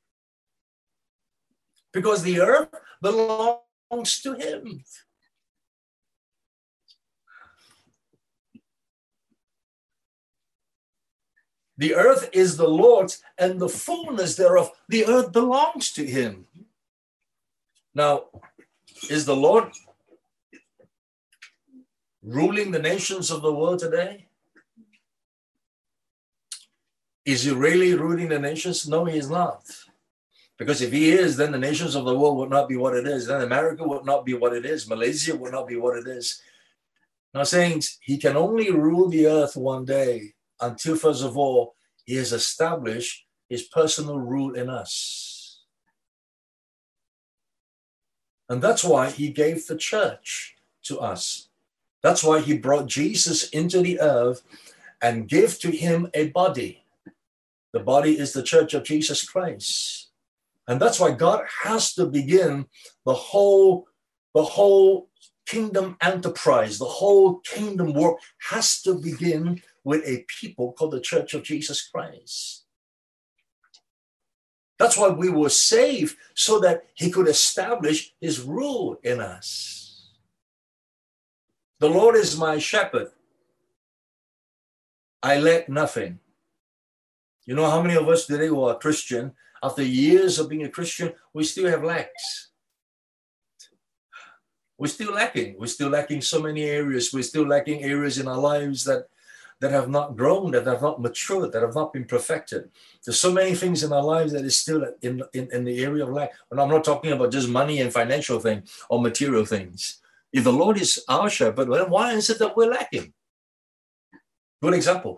Because the earth belongs to him. The earth is the Lord's and the fullness thereof. The earth belongs to him. Now, is the Lord ruling the nations of the world today? Is he really ruling the nations? No, he is not. Because if he is, then the nations of the world would not be what it is. Then America would not be what it is. Malaysia would not be what it is. Now, saints, he can only rule the earth one day until, first of all, he has established his personal rule in us. And that's why he gave the church to us. That's why he brought Jesus into the earth and gave to him a body. The body is the church of Jesus Christ. And that's why God has to begin the whole, the whole kingdom enterprise, the whole kingdom work has to begin with a people called the Church of Jesus Christ. That's why we were saved, so that he could establish his rule in us. The Lord is my shepherd. I lack nothing. You know how many of us today who are Christian, after years of being a Christian, we still have lacks. We're still lacking. We're still lacking so many areas. We're still lacking areas in our lives that, that have not grown, that have not matured, that have not been perfected. There's so many things in our lives that is still in, in, in the area of lack. And I'm not talking about just money and financial things or material things. If the Lord is our shepherd, then why is it that we're lacking? Good example.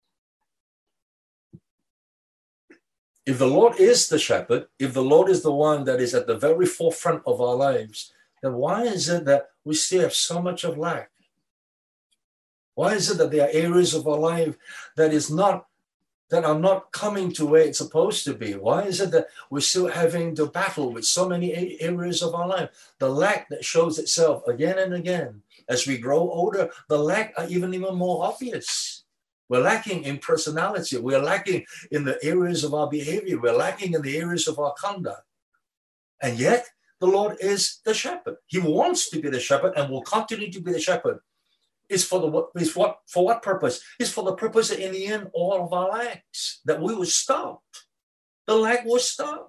If the Lord is the shepherd, if the Lord is the one that is at the very forefront of our lives, then why is it that we still have so much of lack? Why is it that there are areas of our life that is not, that are not coming to where it's supposed to be? Why is it that we're still having to battle with so many areas of our life? The lack that shows itself again and again. As we grow older, the lack are even even more obvious. We're lacking in personality. We're lacking in the areas of our behavior. We're lacking in the areas of our conduct. And yet, the Lord is the shepherd. He wants to be the shepherd and will continue to be the shepherd. It's for the is what for what purpose? It's for the purpose that in the end, all of our lacks, that we will stop. The lack will stop.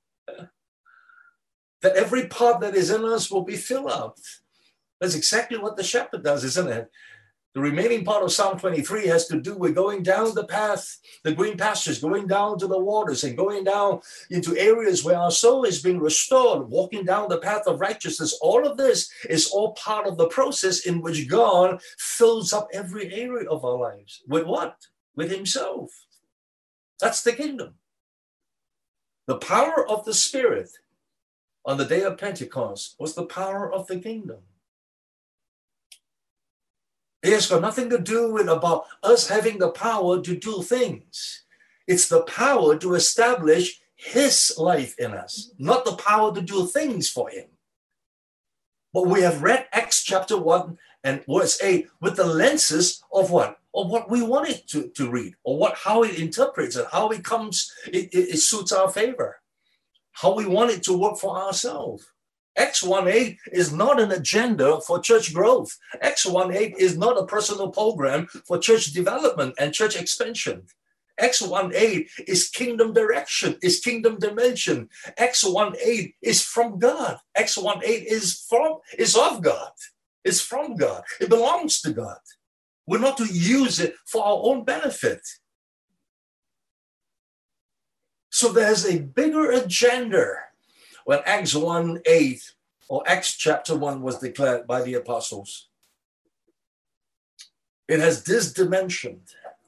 That every part that is in us will be filled up. That's exactly what the shepherd does, isn't it? The remaining part of Psalm twenty-three has to do with going down the path, the green pastures, going down to the waters and going down into areas where our soul is being restored, walking down the path of righteousness. All of this is all part of the process in which God fills up every area of our lives. With what? With himself. That's the kingdom. The power of the Spirit on the day of Pentecost was the power of the kingdom. It has got nothing to do with about us having the power to do things. It's the power to establish his life in us, not the power to do things for him. But we have read Acts chapter one and verse eight with the lenses of what? Of what we want it to, to read, or what how it interprets it, how it comes, it, it, it suits our favor, how we want it to work for ourselves. Acts one eight is not an agenda for church growth. Acts one eight is not a personal program for church development and church expansion. Acts one eight is kingdom direction, is kingdom dimension. Acts one eight is from God. Acts one eight is from is of God. It's from God. It belongs to God. We're not to use it for our own benefit. So there's a bigger agenda. When Acts one eight or Acts chapter one was declared by the apostles, it has this dimension.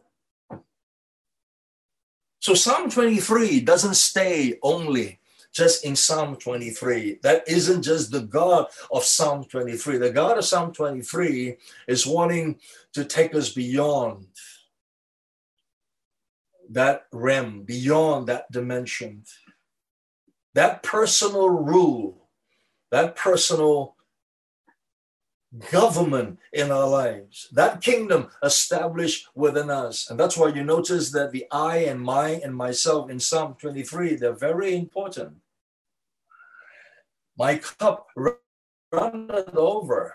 So Psalm twenty-three doesn't stay only just in Psalm twenty-three. That isn't just the God of Psalm twenty-three. The God of Psalm twenty-three is wanting to take us beyond that realm, beyond that dimension. That personal rule, that personal government in our lives, that kingdom established within us. And that's why you notice that the I and my and myself in Psalm twenty-three, they're very important. My cup runneth over.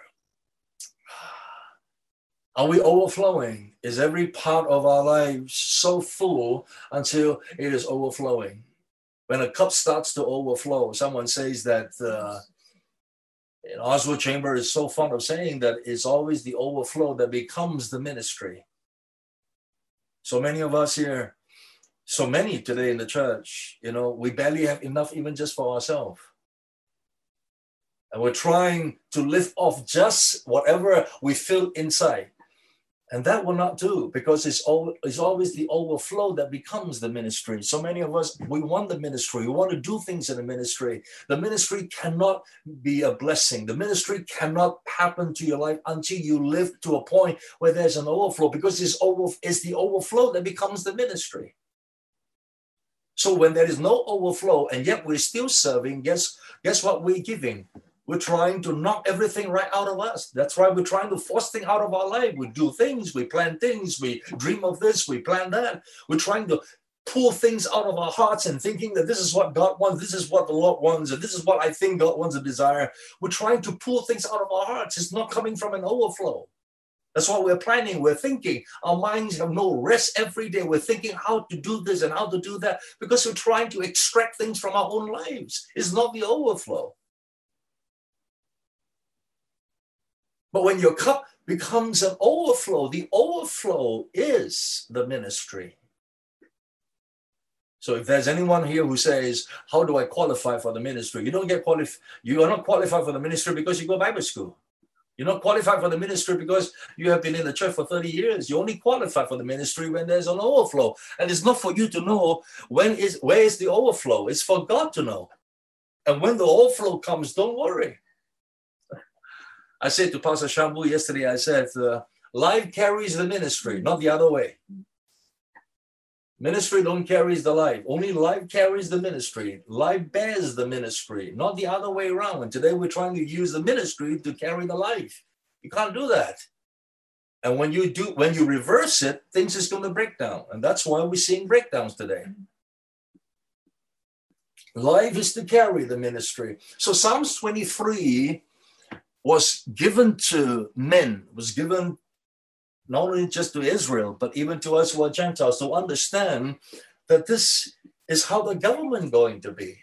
Are we overflowing? Is every part of our lives so full until it is overflowing? When a cup starts to overflow, someone says that uh, and Oswald Chambers is so fond of saying that it's always the overflow that becomes the ministry. So many of us here, so many today in the church, you know, we barely have enough even just for ourselves. And we're trying to live off just whatever we feel inside. And that will not do, because it's, all, it's always the overflow that becomes the ministry. So many of us, we want the ministry. We want to do things in the ministry. The ministry cannot be a blessing. The ministry cannot happen to your life until you live to a point where there's an overflow, because it's, over, it's the overflow that becomes the ministry. So when there is no overflow and yet we're still serving, guess, guess what we're giving? We're trying to knock everything right out of us. That's why we're trying to force things out of our life. We do things, we plan things, we dream of this, we plan that. We're trying to pull things out of our hearts and thinking that this is what God wants, this is what the Lord wants, and this is what I think God wants to desire. We're trying to pull things out of our hearts. It's not coming from an overflow. That's what we're planning, we're thinking. Our minds have no rest every day. We're thinking how to do this and how to do that because we're trying to extract things from our own lives. It's not the overflow. But when your cup becomes an overflow, the overflow is the ministry. So if there's anyone here who says, how do I qualify for the ministry? You don't get qualified. You are not qualified for the ministry because you go Bible school. You're not qualified for the ministry because you have been in the church for thirty years. You only qualify for the ministry when there's an overflow. And it's not for you to know when is where is the overflow. It's for God to know. And when the overflow comes, don't worry. I said to Pastor Shambu yesterday, I said, uh, life carries the ministry, not the other way. Ministry don't carry the life. Only life carries the ministry. Life bears the ministry, not the other way around. And today we're trying to use the ministry to carry the life. You can't do that. And when you do, when you reverse it, things is going to break down. And that's why we're seeing breakdowns today. Life is to carry the ministry. So Psalms twenty-three was given to men, was given not only just to Israel, but even to us who are Gentiles, to understand that this is how the government going to be.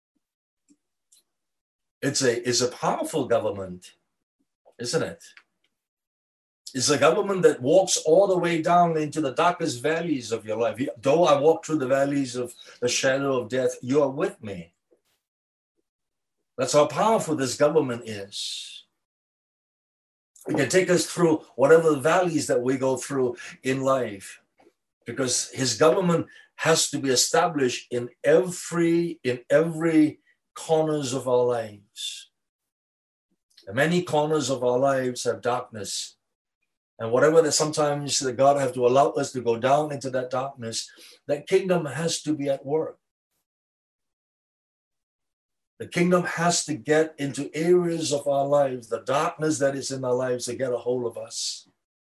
It's a, it's a powerful government, isn't it? It's a government that walks all the way down into the darkest valleys of your life. Though I walk through the valleys of the shadow of death, you are with me. That's how powerful this government is. It can take us through whatever valleys that we go through in life, because his government has to be established in every in every corners of our lives. And many corners of our lives have darkness, and whatever that sometimes that God have to allow us to go down into that darkness, that kingdom has to be at work. The kingdom has to get into areas of our lives, the darkness that is in our lives, to get a hold of us.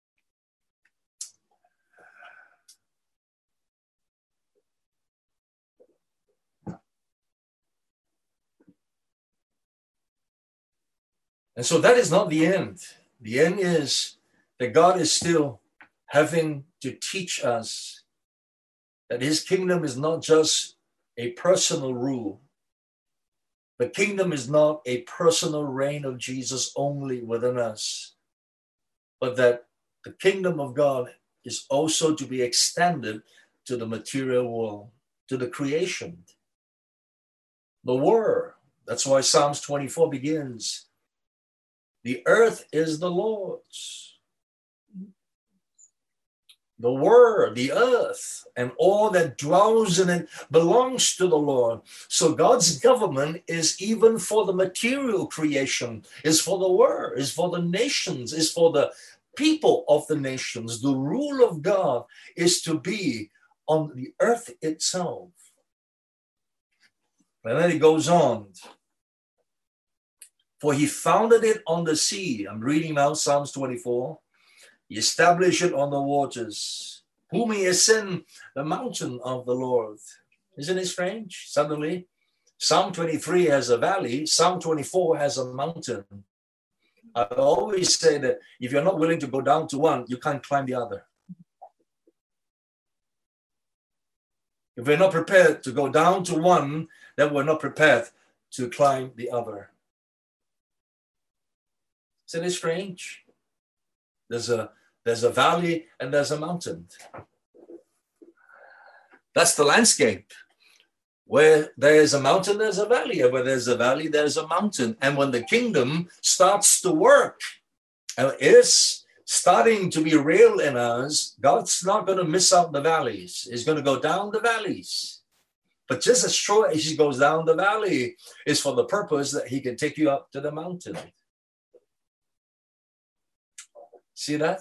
And so that is not the end. The end is that God is still having to teach us that his kingdom is not just a personal rule. The kingdom is not a personal reign of Jesus only within us, but that the kingdom of God is also to be extended to the material world, to the creation. The world. That's why Psalms twenty-four begins. The earth is the Lord's. The world, the earth, and all that dwells in it belongs to the Lord. So God's government is even for the material creation, is for the world, is for the nations, is for the people of the nations. The rule of God is to be on the earth itself. And then it goes on. For he founded it on the sea. I'm reading now Psalms twenty-four. He established it on the waters. Who may ascend the mountain of the Lord? Isn't it strange? Suddenly, Psalm twenty-three has a valley. Psalm twenty-four has a mountain. I always say that if you're not willing to go down to one, you can't climb the other. If we're not prepared to go down to one, then we're not prepared to climb the other. Isn't it strange? There's a There's a valley and there's a mountain. That's the landscape. Where there is a mountain, there's a valley. And where there's a valley, there's a mountain. And when the kingdom starts to work and is starting to be real in us, God's not going to miss out the valleys. He's going to go down the valleys. But just as sure as he goes down the valley is for the purpose that he can take you up to the mountain. See that?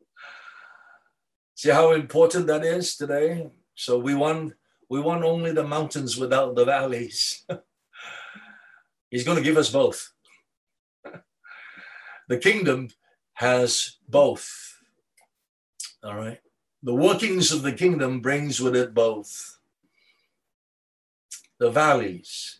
See how important that is today? So we want, we want only the mountains without the valleys. He's going to give us both. The kingdom has both. All right. The workings of the kingdom brings with it both. The valleys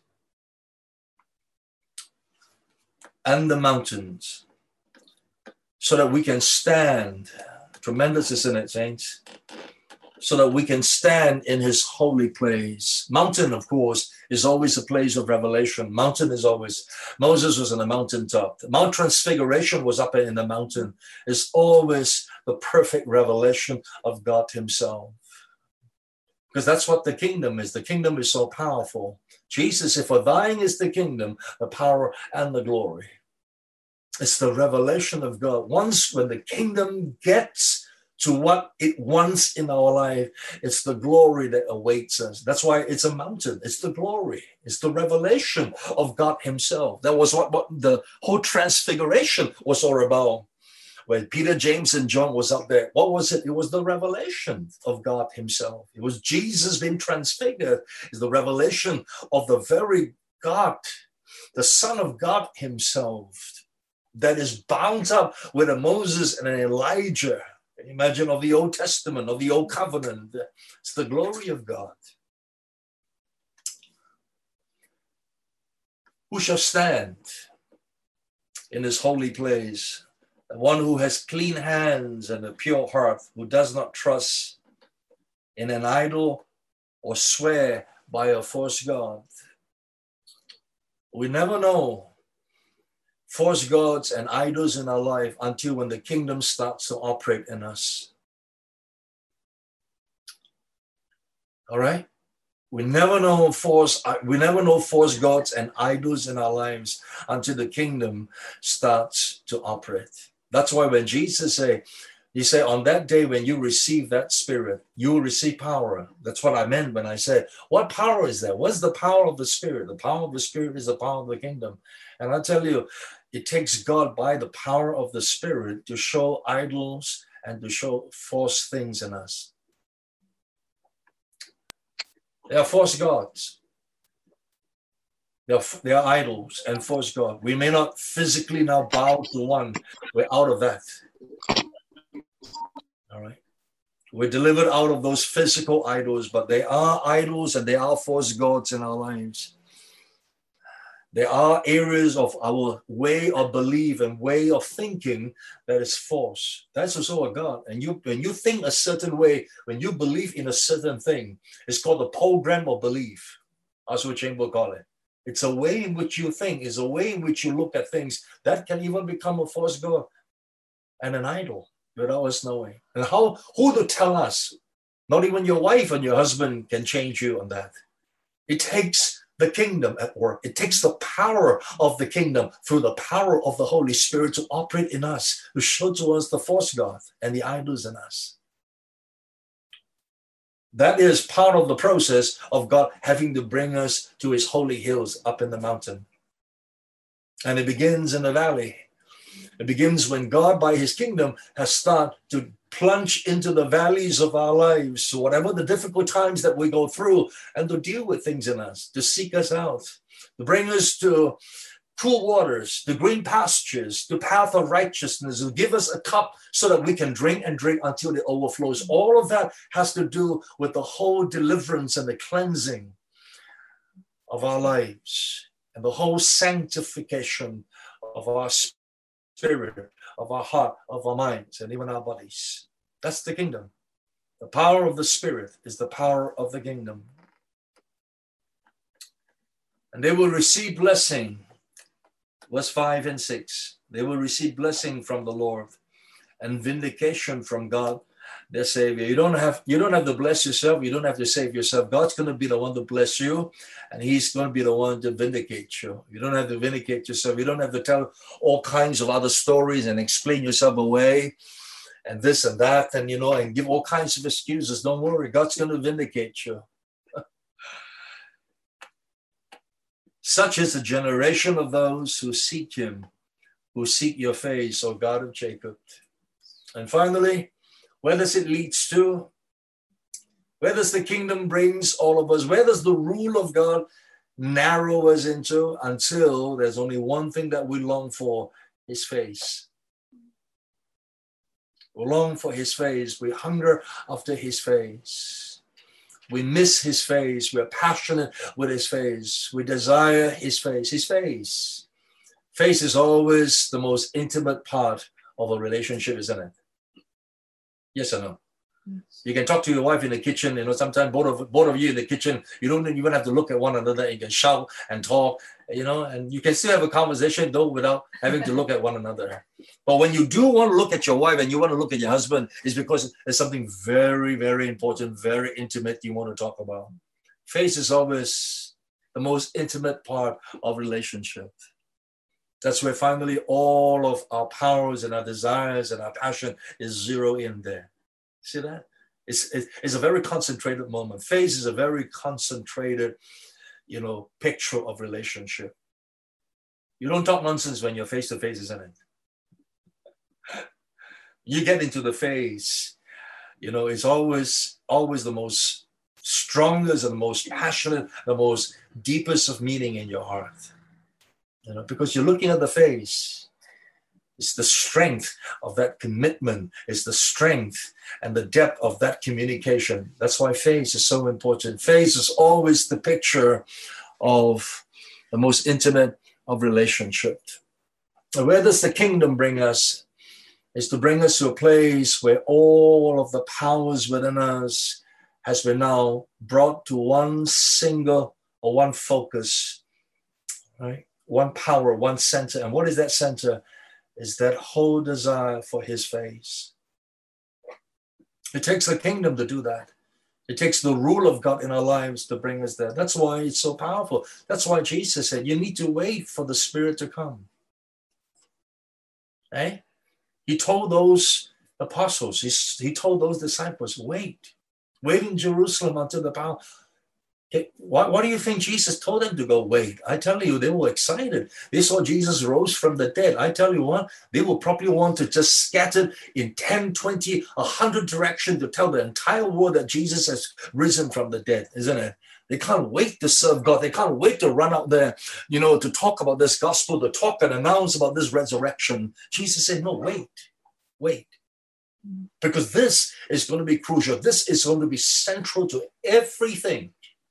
and the mountains, so that we can stand. Tremendous, isn't it, saints? So that we can stand in his holy place. Mountain, of course, is always a place of revelation. Mountain is always, Moses was on a mountaintop. Mount Transfiguration was up in the mountain. It's always the perfect revelation of God himself. Because that's what the kingdom is. The kingdom is so powerful. Jesus said, for thine is the kingdom, the power and the glory. It's the revelation of God. Once when the kingdom gets to what it wants in our life, it's the glory that awaits us. That's why it's a mountain. It's the glory. It's the revelation of God himself. That was what, what the whole transfiguration was all about. When Peter, James, and John was up there, what was it? It was the revelation of God himself. It was Jesus being transfigured. It's the revelation of the very God, the Son of God himself, that is bound up with a Moses and an Elijah. Imagine of the Old Testament, of the Old Covenant. It's the glory of God. Who shall stand in his holy place? The one who has clean hands and a pure heart, who does not trust in an idol or swear by a false god. We never know false gods and idols in our life until when the kingdom starts to operate in us. All right? We never know false, we never know false gods and idols in our lives until the kingdom starts to operate. That's why when Jesus said, he said, on that day when you receive that spirit, you will receive power. That's what I meant when I said, what power is that? What's the power of the spirit? The power of the spirit is the power of the kingdom. And I tell you, it takes God by the power of the spirit to show idols and to show false things in us. They are false gods. They are, they are idols and false gods. We may not physically now bow to one. We're out of that. All right. We're delivered out of those physical idols, but they are idols and they are false gods in our lives. There are areas of our way of belief and way of thinking that is false. That's also a God. And you, when you think a certain way, when you believe in a certain thing, it's called the program of belief. That's what Chamber call it. It's a way in which you think. It's a way in which you look at things. That can even become a false God and an idol without us knowing. And how? Who to tell us? Not even your wife and your husband can change you on that. It takes the kingdom at work. It takes the power of the kingdom through the power of the Holy Spirit to operate in us, to show to us the false God and the idols in us. That is part of the process of God having to bring us to his holy hills up in the mountain. And it begins in the valley. It begins when God, by his kingdom, has started to plunge into the valleys of our lives. So whatever the difficult times that we go through, and to deal with things in us, to seek us out, to bring us to cool waters, to green pastures, to path of righteousness, to give us a cup so that we can drink and drink until it overflows. All of that has to do with the whole deliverance and the cleansing of our lives and the whole sanctification of our spirit, of our heart, of our minds, and even our bodies. That's the kingdom. The power of the Spirit is the power of the kingdom. And they will receive blessing. Verse five and six. They will receive blessing from the Lord and vindication from God, their Savior. You don't have, you don't have to bless yourself. You don't have to save yourself. God's going to be the one to bless you, and he's going to be the one to vindicate you. You don't have to vindicate yourself. You don't have to tell all kinds of other stories and explain yourself away and this and that, and, you know, and give all kinds of excuses. Don't worry. God's going to vindicate you. Such is the generation of those who seek him, who seek your face, O God of Jacob. And finally, where does it lead to? Where does the kingdom brings all of us? Where does the rule of God narrow us into? Until there's only one thing that we long for, his face. We long for his face. We hunger after his face. We miss his face. We're passionate with his face. We desire his face. His face. Face is always the most intimate part of a relationship, isn't it? Yes or no? Yes. You can talk to your wife in the kitchen, you know, sometimes both of both of you in the kitchen, you don't even have to look at one another. You can shout and talk, you know, and you can still have a conversation though without having to look at one another. But when you do want to look at your wife and you want to look at your husband, it's because there's something very, very important, very intimate you want to talk about. Face is always the most intimate part of relationship. That's where finally all of our powers and our desires and our passion is zero in there. See that? It's, it's a very concentrated moment. Face is a very concentrated, you know, picture of relationship. You don't talk nonsense when you're face to face, isn't it? You get into the face, you know, it's always, always the most strongest and the most passionate, the most deepest of meaning in your heart. You know, because you're looking at the face. It's the strength of that commitment. It's the strength and the depth of that communication. That's why face is so important. Face is always the picture of the most intimate of relationship. And where does the kingdom bring us? Is to bring us to a place where all of the powers within us has been now brought to one single or one focus, right? One power, one center. And what is that center? Is that whole desire for his face. It takes the kingdom to do that. It takes the rule of God in our lives to bring us there. That's why it's so powerful. That's why Jesus said, you need to wait for the Spirit to come. Eh? He told those apostles, he, he told those disciples, wait. Wait in Jerusalem until the power. Okay, why, why do you think Jesus told them to go wait? I tell you, they were excited. They saw Jesus rose from the dead. I tell you what, they will probably want to just scatter in ten, twenty, one hundred directions to tell the entire world that Jesus has risen from the dead, isn't it? They can't wait to serve God. They can't wait to run out there, you know, to talk about this gospel, to talk and announce about this resurrection. Jesus said, no, wait, wait. Because this is going to be crucial. This is going to be central to everything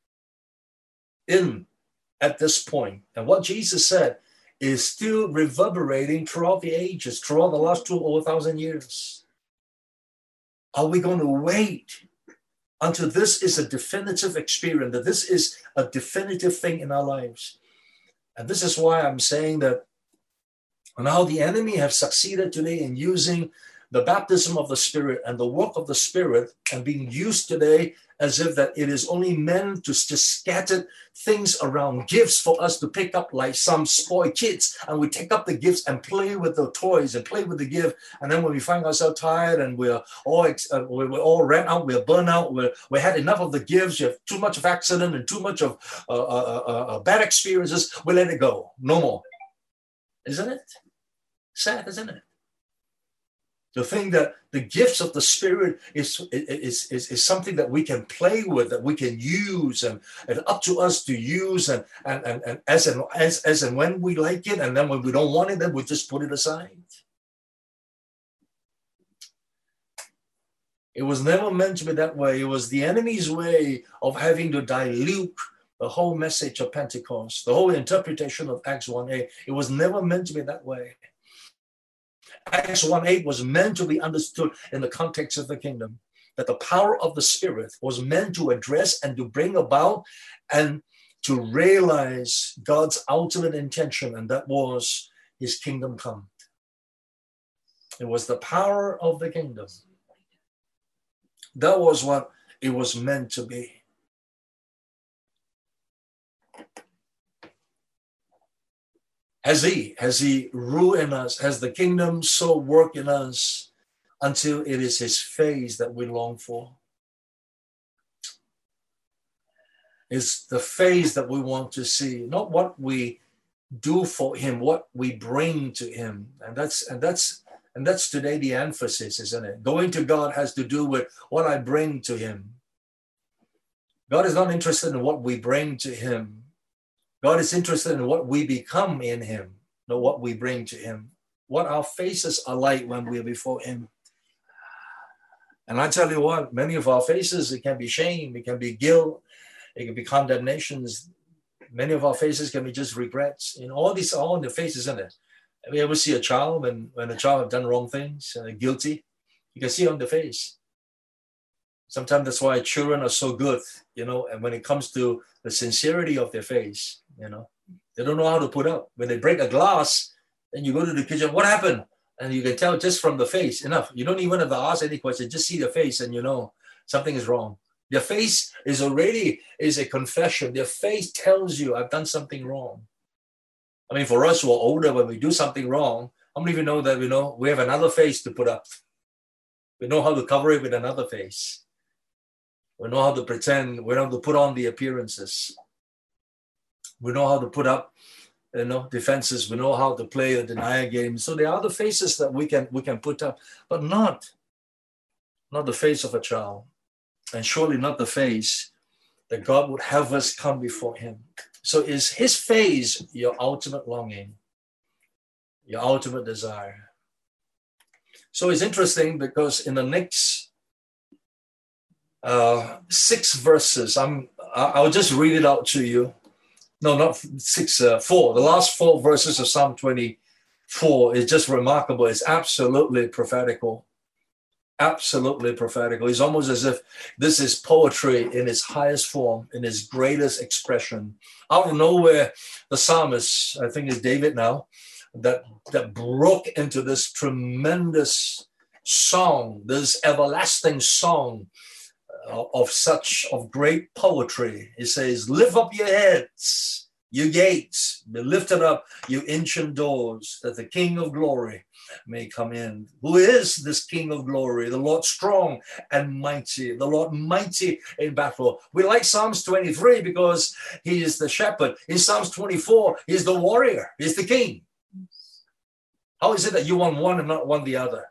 in at this point. And what Jesus said is still reverberating throughout the ages, throughout the last two over thousand years. Are we going to wait until this is a definitive experience, that this is a definitive thing in our lives? And this is why I'm saying that now the enemy have succeeded today in using the baptism of the Spirit and the work of the Spirit and being used today as if that it is only meant to just scatter things around, gifts for us to pick up like some spoiled kids, and we take up the gifts and play with the toys and play with the gift, and then when we find ourselves tired and we're all uh, we're all ran out, we're burnt out, we're, we had enough of the gifts, you have too much of accident and too much of uh, uh, uh, uh, bad experiences, we let it go, no more. Isn't it? Sad, isn't it? To think that the gifts of the Spirit is, is, is, is something that we can play with, that we can use, and, and up to us to use, and, and, and, and as, and, as, as and when we like it, and then when we don't want it, then we just put it aside. It was never meant to be that way. It was the enemy's way of having to dilute the whole message of Pentecost, the whole interpretation of Acts one eight. It was never meant to be that way. Acts one eight was meant to be understood in the context of the kingdom, that the power of the Spirit was meant to address and to bring about and to realize God's ultimate intention, and that was his kingdom come. It was the power of the kingdom. That was what it was meant to be. Has he, has he ruled in us? Has the kingdom so worked in us until it is his face that we long for? It's the face that we want to see, not what we do for him, what we bring to him. And that's, and that's, and that's today the emphasis, isn't it? Going to God has to do with what I bring to him. God is not interested in what we bring to him. God is interested in what we become in him, not what we bring to him. what our faces are like when we're before him. And I tell you what, many of our faces, it can be shame, it can be guilt, it can be condemnations. Many of our faces can be just regrets. You know, all these are all in the faces, isn't it? Have you ever see a child when, when a child have done wrong things, uh, guilty? You can see it on the face. Sometimes that's why children are so good, you know, and when it comes to the sincerity of their face, you know, they don't know how to put up. When they break a glass, then you go to the kitchen, what happened? And you can tell just from the face, enough. You don't even have to ask any question, just see the face and you know something is wrong. Their face is already is a confession. Their face tells you, I've done something wrong. I mean, for us who are older, when we do something wrong, how many of you know that we know we have another face to put up? We know how to cover it with another face. We know how to pretend. We know how to put on the appearances. We know how to put up, you know, defenses. We know how to play a denial game. So there are other faces that we can we can put up, but not, not the face of a child, and surely not the face that God would have us come before him. So is his face your ultimate longing, your ultimate desire? So it's interesting because in the next uh, six verses, I'm, I'll just read it out to you. No, not six, uh, four. The last four verses of Psalm twenty-four is just remarkable. It's absolutely prophetical. Absolutely prophetical. It's almost as if this is poetry in its highest form, in its greatest expression. Out of nowhere, the psalmist, I think it's David now, that, that broke into this tremendous song, this everlasting song of, of such, of great poetry. It says, lift up your heads, you gates, be lifted up, you ancient doors, that the King of glory may come in. Who is this King of glory? The Lord strong and mighty, the Lord mighty in battle. We like Psalms twenty-three because he is the shepherd. In Psalms twenty-four, he's the warrior, he's the king. How is it that you want one and not want the other?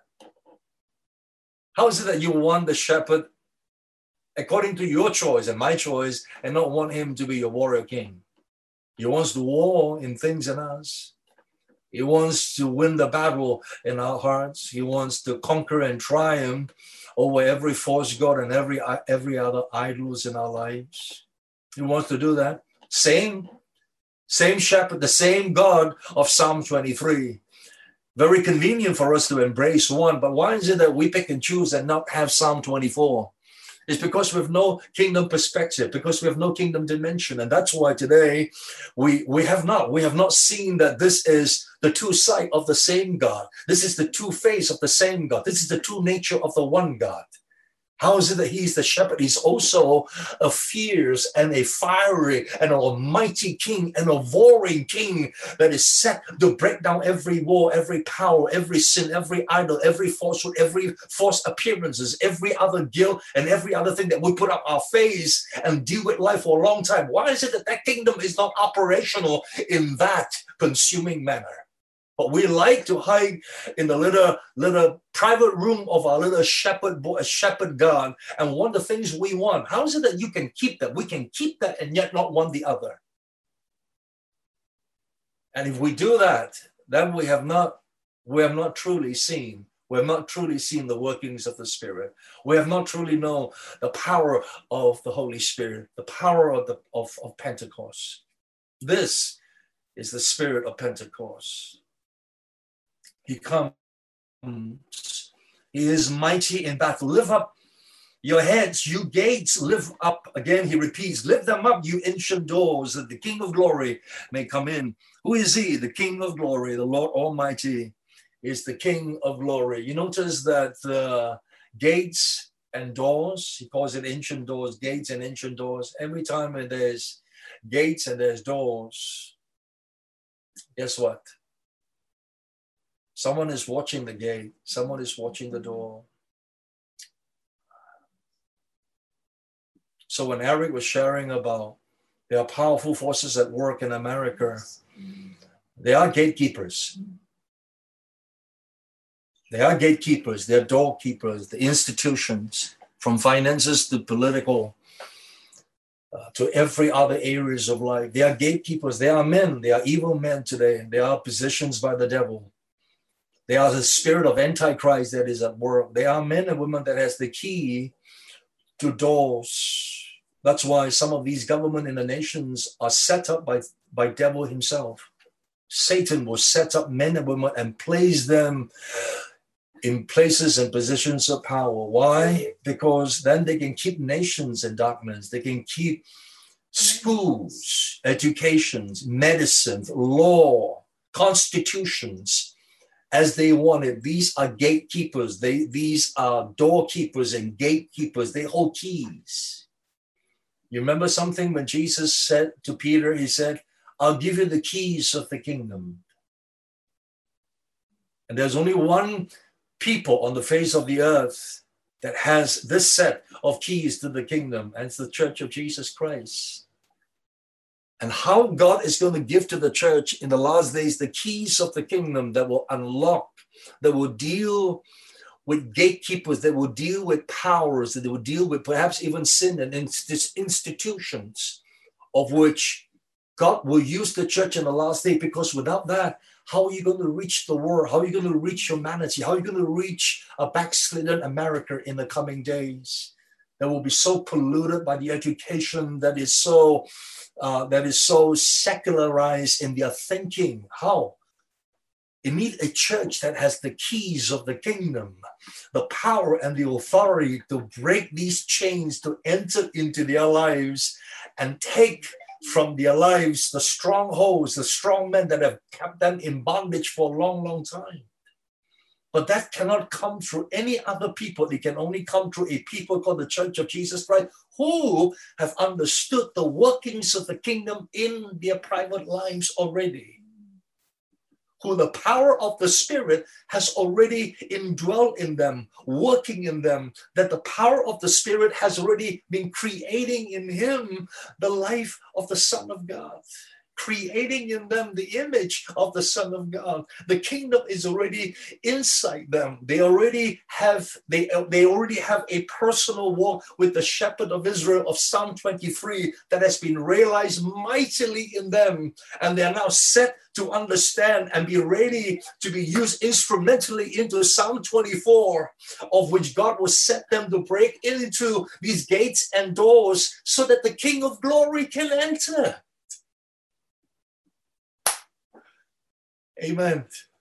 How is it that you want the shepherd according to your choice and my choice and not want him to be your warrior king? He wants to war in things in us. He wants to win the battle in our hearts. He wants to conquer and triumph over every false god and every, every other idols in our lives. He wants to do that. Same, same shepherd, the same God of Psalm twenty-three. Very convenient for us to embrace one, but why is it that we pick and choose and not have Psalm twenty-four? It's because we have no kingdom perspective, because we have no kingdom dimension. And that's why today we, we have not, we have not seen that this is the two side of the same God. This is the two face of the same God. This is the true nature of the one God. How is it that he's the shepherd? He's also a fierce and a fiery and an almighty king and a warring king that is set to break down every war, every power, every sin, every idol, every falsehood, every false appearances, every other guilt and every other thing that we put up our face and deal with life for a long time. Why is it that that kingdom is not operational in that consuming manner? But we like to hide in the little, little private room of our little shepherd boy, shepherd God, and want the things we want. How is it that you can keep that? We can keep that and yet not want the other. And if we do that, then we have not, we have not truly seen, we have not truly seen the workings of the Spirit. We have not truly known the power of the Holy Spirit, the power of the of, of Pentecost. This is the Spirit of Pentecost. He comes. He is mighty in battle. Lift up your heads, you gates. Lift up. Again, he repeats, lift them up, you ancient doors, that the King of glory may come in. Who is he? The King of glory, the Lord Almighty is the King of glory. You notice that uh, gates and doors, he calls it ancient doors, gates and ancient doors. Every time there's gates and there's doors, guess what? Someone is watching the gate. Someone is watching the door. So when Eric was sharing about there are powerful forces at work in America, they are gatekeepers. They are gatekeepers. They're doorkeepers, the institutions, from finances to political, uh, to every other areas of life. They are gatekeepers. They are men. They are evil men today. They are positions by the devil. They are the spirit of Antichrist that is at work. They are men and women that has the key to doors. That's why some of these government in the nations are set up by, by devil himself. Satan will set up men and women and place them in places and positions of power. Why? Because then they can keep nations in darkness. They can keep schools, educations, medicine, law, constitutions as they wanted. These are gatekeepers. They, these are doorkeepers and gatekeepers. They hold keys. You remember something when Jesus said to Peter, he said, I'll give you the keys of the kingdom. And there's only one people on the face of the earth that has this set of keys to the kingdom, and it's the Church of Jesus Christ. And how God is going to give to the church in the last days the keys of the kingdom that will unlock, that will deal with gatekeepers, that will deal with powers, that will deal with perhaps even sin and institutions, of which God will use the church in the last day. Because without that, how are you going to reach the world? How are you going to reach humanity? How are you going to reach a backslidden America in the coming days that will be so polluted by the education that is so uh, that is so secularized in their thinking? How? You need a church that has the keys of the kingdom, the power and the authority to break these chains, to enter into their lives and take from their lives the strongholds, the strong men that have kept them in bondage for a long, long time. But that cannot come through any other people. It can only come through a people called the Church of Jesus Christ, who have understood the workings of the kingdom in their private lives already, who the power of the Spirit has already indwelt in them, working in them, that the power of the Spirit has already been creating in him the life of the Son of God, creating in them the image of the Son of God. The kingdom is already inside them. They already have, they, they already have a personal walk with the Shepherd of Israel of Psalm twenty-three that has been realized mightily in them. And they are now set to understand and be ready to be used instrumentally into Psalm twenty-four, of which God will set them to break into these gates and doors so that the King of Glory can enter. Amen.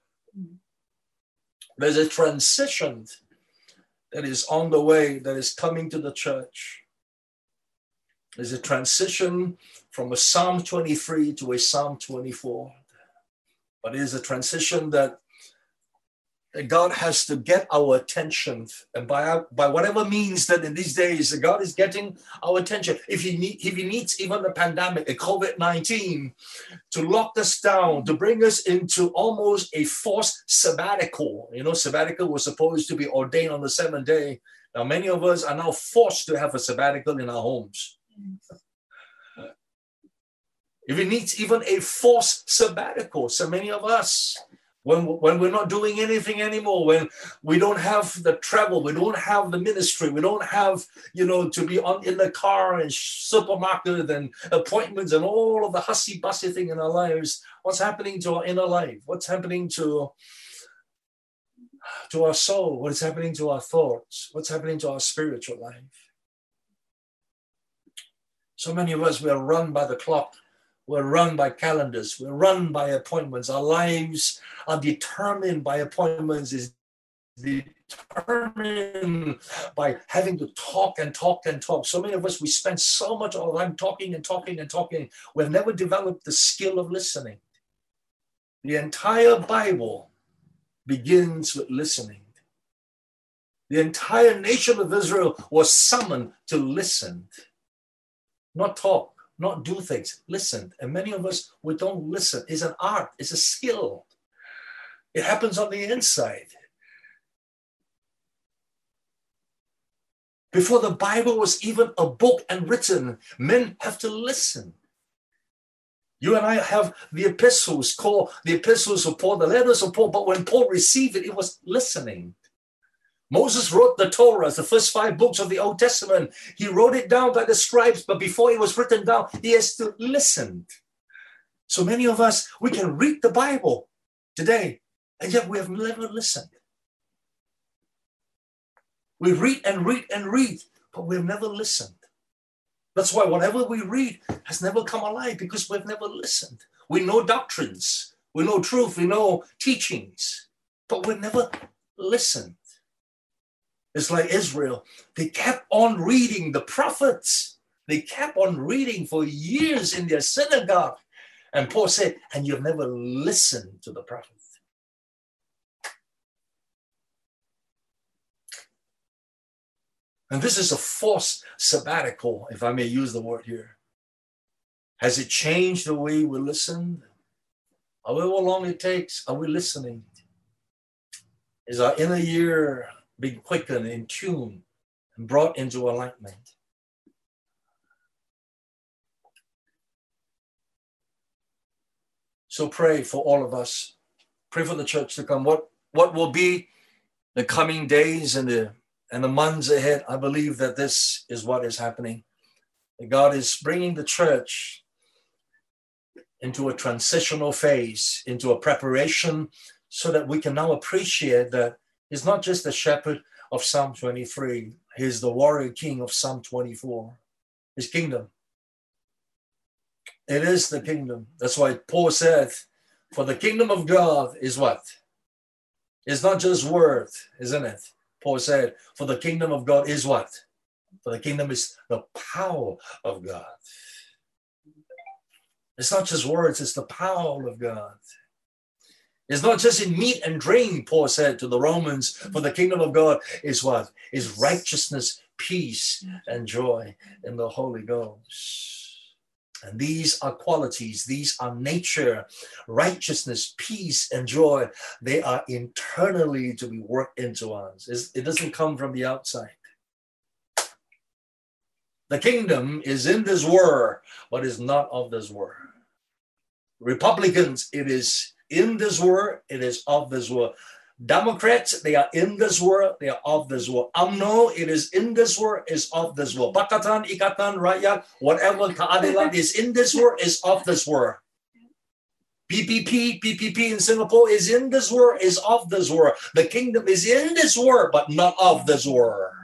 There's a transition that is on the way, that is coming to the church. There's a transition from a Psalm twenty-three to a Psalm twenty-four. But it is a transition that God has to get our attention, and by, by whatever means that in these days, God is getting our attention. If he, need, if he needs even the pandemic, a COVID nineteen, to lock us down, to bring us into almost a forced sabbatical. You know, sabbatical was supposed to be ordained on the seventh day. Now, many of us are now forced to have a sabbatical in our homes. If it needs even a forced sabbatical, so many of us, When, when we're not doing anything anymore, when we don't have the travel, we don't have the ministry, we don't have, you know, to be on in the car and supermarket and appointments and all of the hussy-bussy thing in our lives, what's happening to our inner life? What's happening to, to our soul? What is happening to our thoughts? What's happening to our spiritual life? So many of us, we are run by the clock. We're run by calendars. We're run by appointments. Our lives are determined by appointments, is determined by having to talk and talk and talk. So many of us, we spend so much of our time talking and talking and talking. We've never developed the skill of listening. The entire Bible begins with listening. The entire nation of Israel was summoned to listen, not talk. Not do things, listen. And many of us, we don't listen. It's an art, it's a skill. It happens on the inside. Before the Bible was even a book and written, men have to listen. You and I have the epistles called the epistles of Paul, the letters of Paul, but when Paul received it, it was listening. Moses wrote the Torah, the first five books of the Old Testament. He wrote it down by the scribes, but before it was written down, he has to listen. So many of us, we can read the Bible today And yet we have never listened. We read and read and read, but we've never listened. That's why whatever we read has never come alive, because we've never listened. We know doctrines, we know truth, we know teachings, but we've never listened. It's like Israel. They kept on reading the prophets. They kept on reading for years in their synagogue. And Paul said, and you've never listened to the prophet. And this is a forced sabbatical, if I may use the word here. Has it changed the way we listen? However long it takes, are we listening? Is our inner ear being quickened, in tune, and brought into alignment? So pray for all of us. Pray for the church to come. What, what will be the coming days and the And the months ahead, I believe that this is what is happening. That God is bringing the church into a transitional phase, into a preparation, so that we can now appreciate that He's not just the shepherd of Psalm twenty-three. He's the warrior king of Psalm twenty-four. His kingdom. It is the kingdom. That's why Paul said, for the kingdom of God is what? It's not just word, isn't it? Paul said, for the kingdom of God is what? For the kingdom is the power of God. It's not just words, it's the power of God. It's not just in meat and drink, Paul said to the Romans, for the kingdom of God is what? Is righteousness, peace, and joy in the Holy Ghost. And these are qualities, these are nature, righteousness, peace, and joy. They are internally to be worked into us. It doesn't come from the outside. The kingdom is in this world, but is not of this world. Republicans, it is in this world, it is of this world. Democrats, they are in this world, they are of this world. U M N O, it is in this world, is of this world. Pakatan, Ikatan, Rakyat, whatever keadilan is in this world, is of this world. P P P, P P P in Singapore is in this world, is of this world. The kingdom is in this world, but not of this world.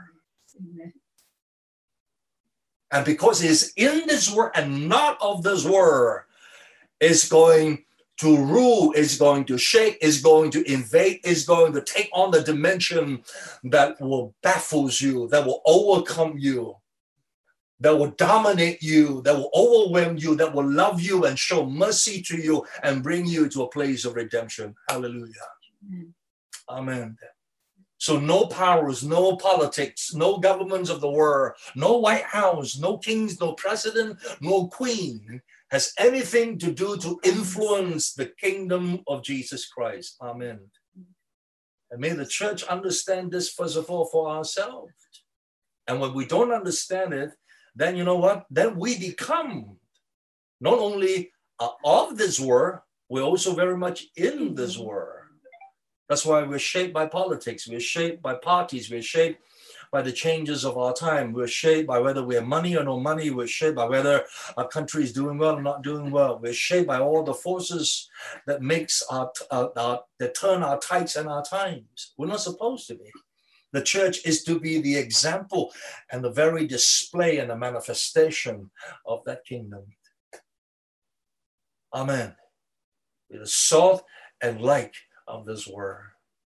And because it is in this world and not of this world, it's going to rule, is going to shake, is going to invade, is going to take on the dimension that will baffle you, that will overcome you, that will dominate you, that will overwhelm you, that will love you and show mercy to you and bring you to a place of redemption. Hallelujah. Amen. Amen. So no powers, no politics, no governments of the world, no White House, no kings, no president, no queen has anything to do to influence the kingdom of Jesus Christ. Amen. And may the church understand this, first of all, for ourselves. And when we don't understand it, then you know what? Then we become not only uh, of this world, we're also very much in this world. That's why we're shaped by politics. We're shaped by parties. We're shaped by the changes of our time. We're shaped by whether we have money or no money. We're shaped by whether our country is doing well or not doing well. We're shaped by all the forces that makes our, our, our that turn our tides and our times. We're not supposed to be. The church is to be the example and the very display and the manifestation of that kingdom. Amen. We're the salt and light of this world.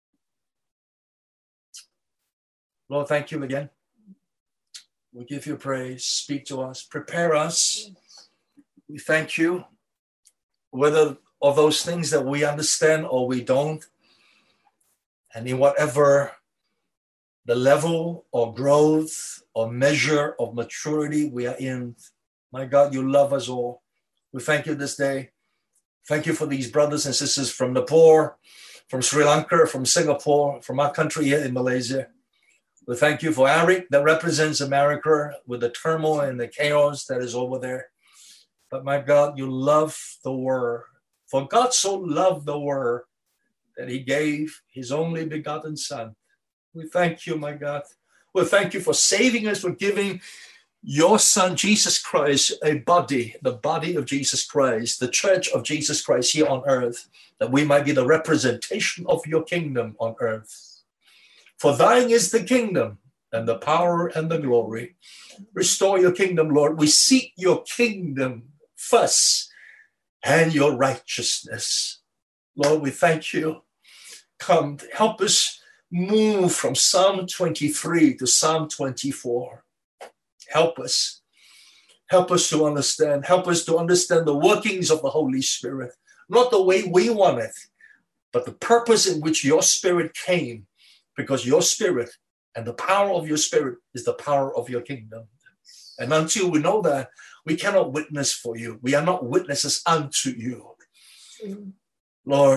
Lord, thank you again. We give you praise. Speak to us. Prepare us. We thank you. Whether of those things that we understand or we don't, and in whatever the level or growth or measure of maturity we are in, my God, you love us all. We thank you this day. Thank you for these brothers and sisters from Nepal, from Sri Lanka, from Singapore, from our country here in Malaysia. We thank you for Eric that represents America with the turmoil and the chaos that is over there. But my God, you love the world. For God so loved the world that he gave his only begotten son. We thank you, my God. We thank you for saving us, for giving your Son, Jesus Christ, a body, the body of Jesus Christ, the church of Jesus Christ here on earth, that we might be the representation of your kingdom on earth. For thine is the kingdom and the power and the glory. Restore your kingdom, Lord. We seek your kingdom first and your righteousness. Lord, we thank you. Come, help us move from Psalm twenty-three to Psalm twenty-four. Help us. Help us to understand. Help us to understand the workings of the Holy Spirit. Not the way we want it, but the purpose in which your Spirit came, because your Spirit and the power of your Spirit is the power of your kingdom. And until we know that, we cannot witness for you. We are not witnesses unto you. Mm. Lord,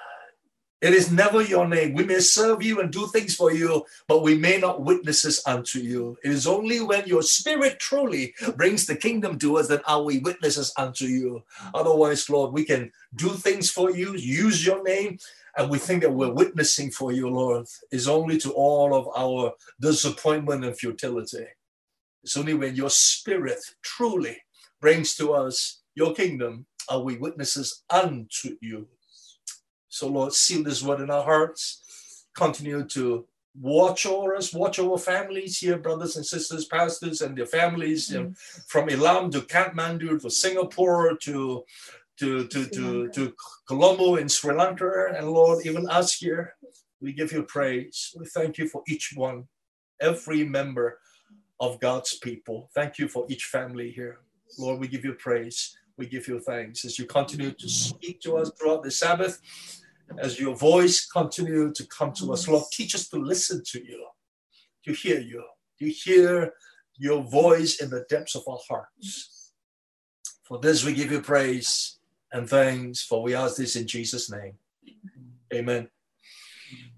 it is never your name. We may serve you and do things for you, but we may not witnesses unto you. It is only when your Spirit truly brings the kingdom to us that are we witnesses unto you. Otherwise, Lord, we can do things for you, use your name, and we think that we're witnessing for you, Lord. It's only to all of our disappointment and futility. It's only when your Spirit truly brings to us your kingdom are we witnesses unto you. So, Lord, seal this word in our hearts. Continue to watch over us, watch over families here, brothers and sisters, pastors and their families, mm-hmm. you know, from Elam to Kathmandu to Singapore to, to, to, to, to Colombo in Sri Lanka. And, Lord, even us here, we give you praise. We thank you for each one, every member of God's people. Thank you for each family here. Lord, we give you praise. We give you thanks as you continue to speak to us throughout the Sabbath, as your voice continue to come to us. Lord, teach us to listen to you, to hear you, to hear your voice in the depths of our hearts. For this we give you praise and thanks, for we ask this in Jesus' name. Amen.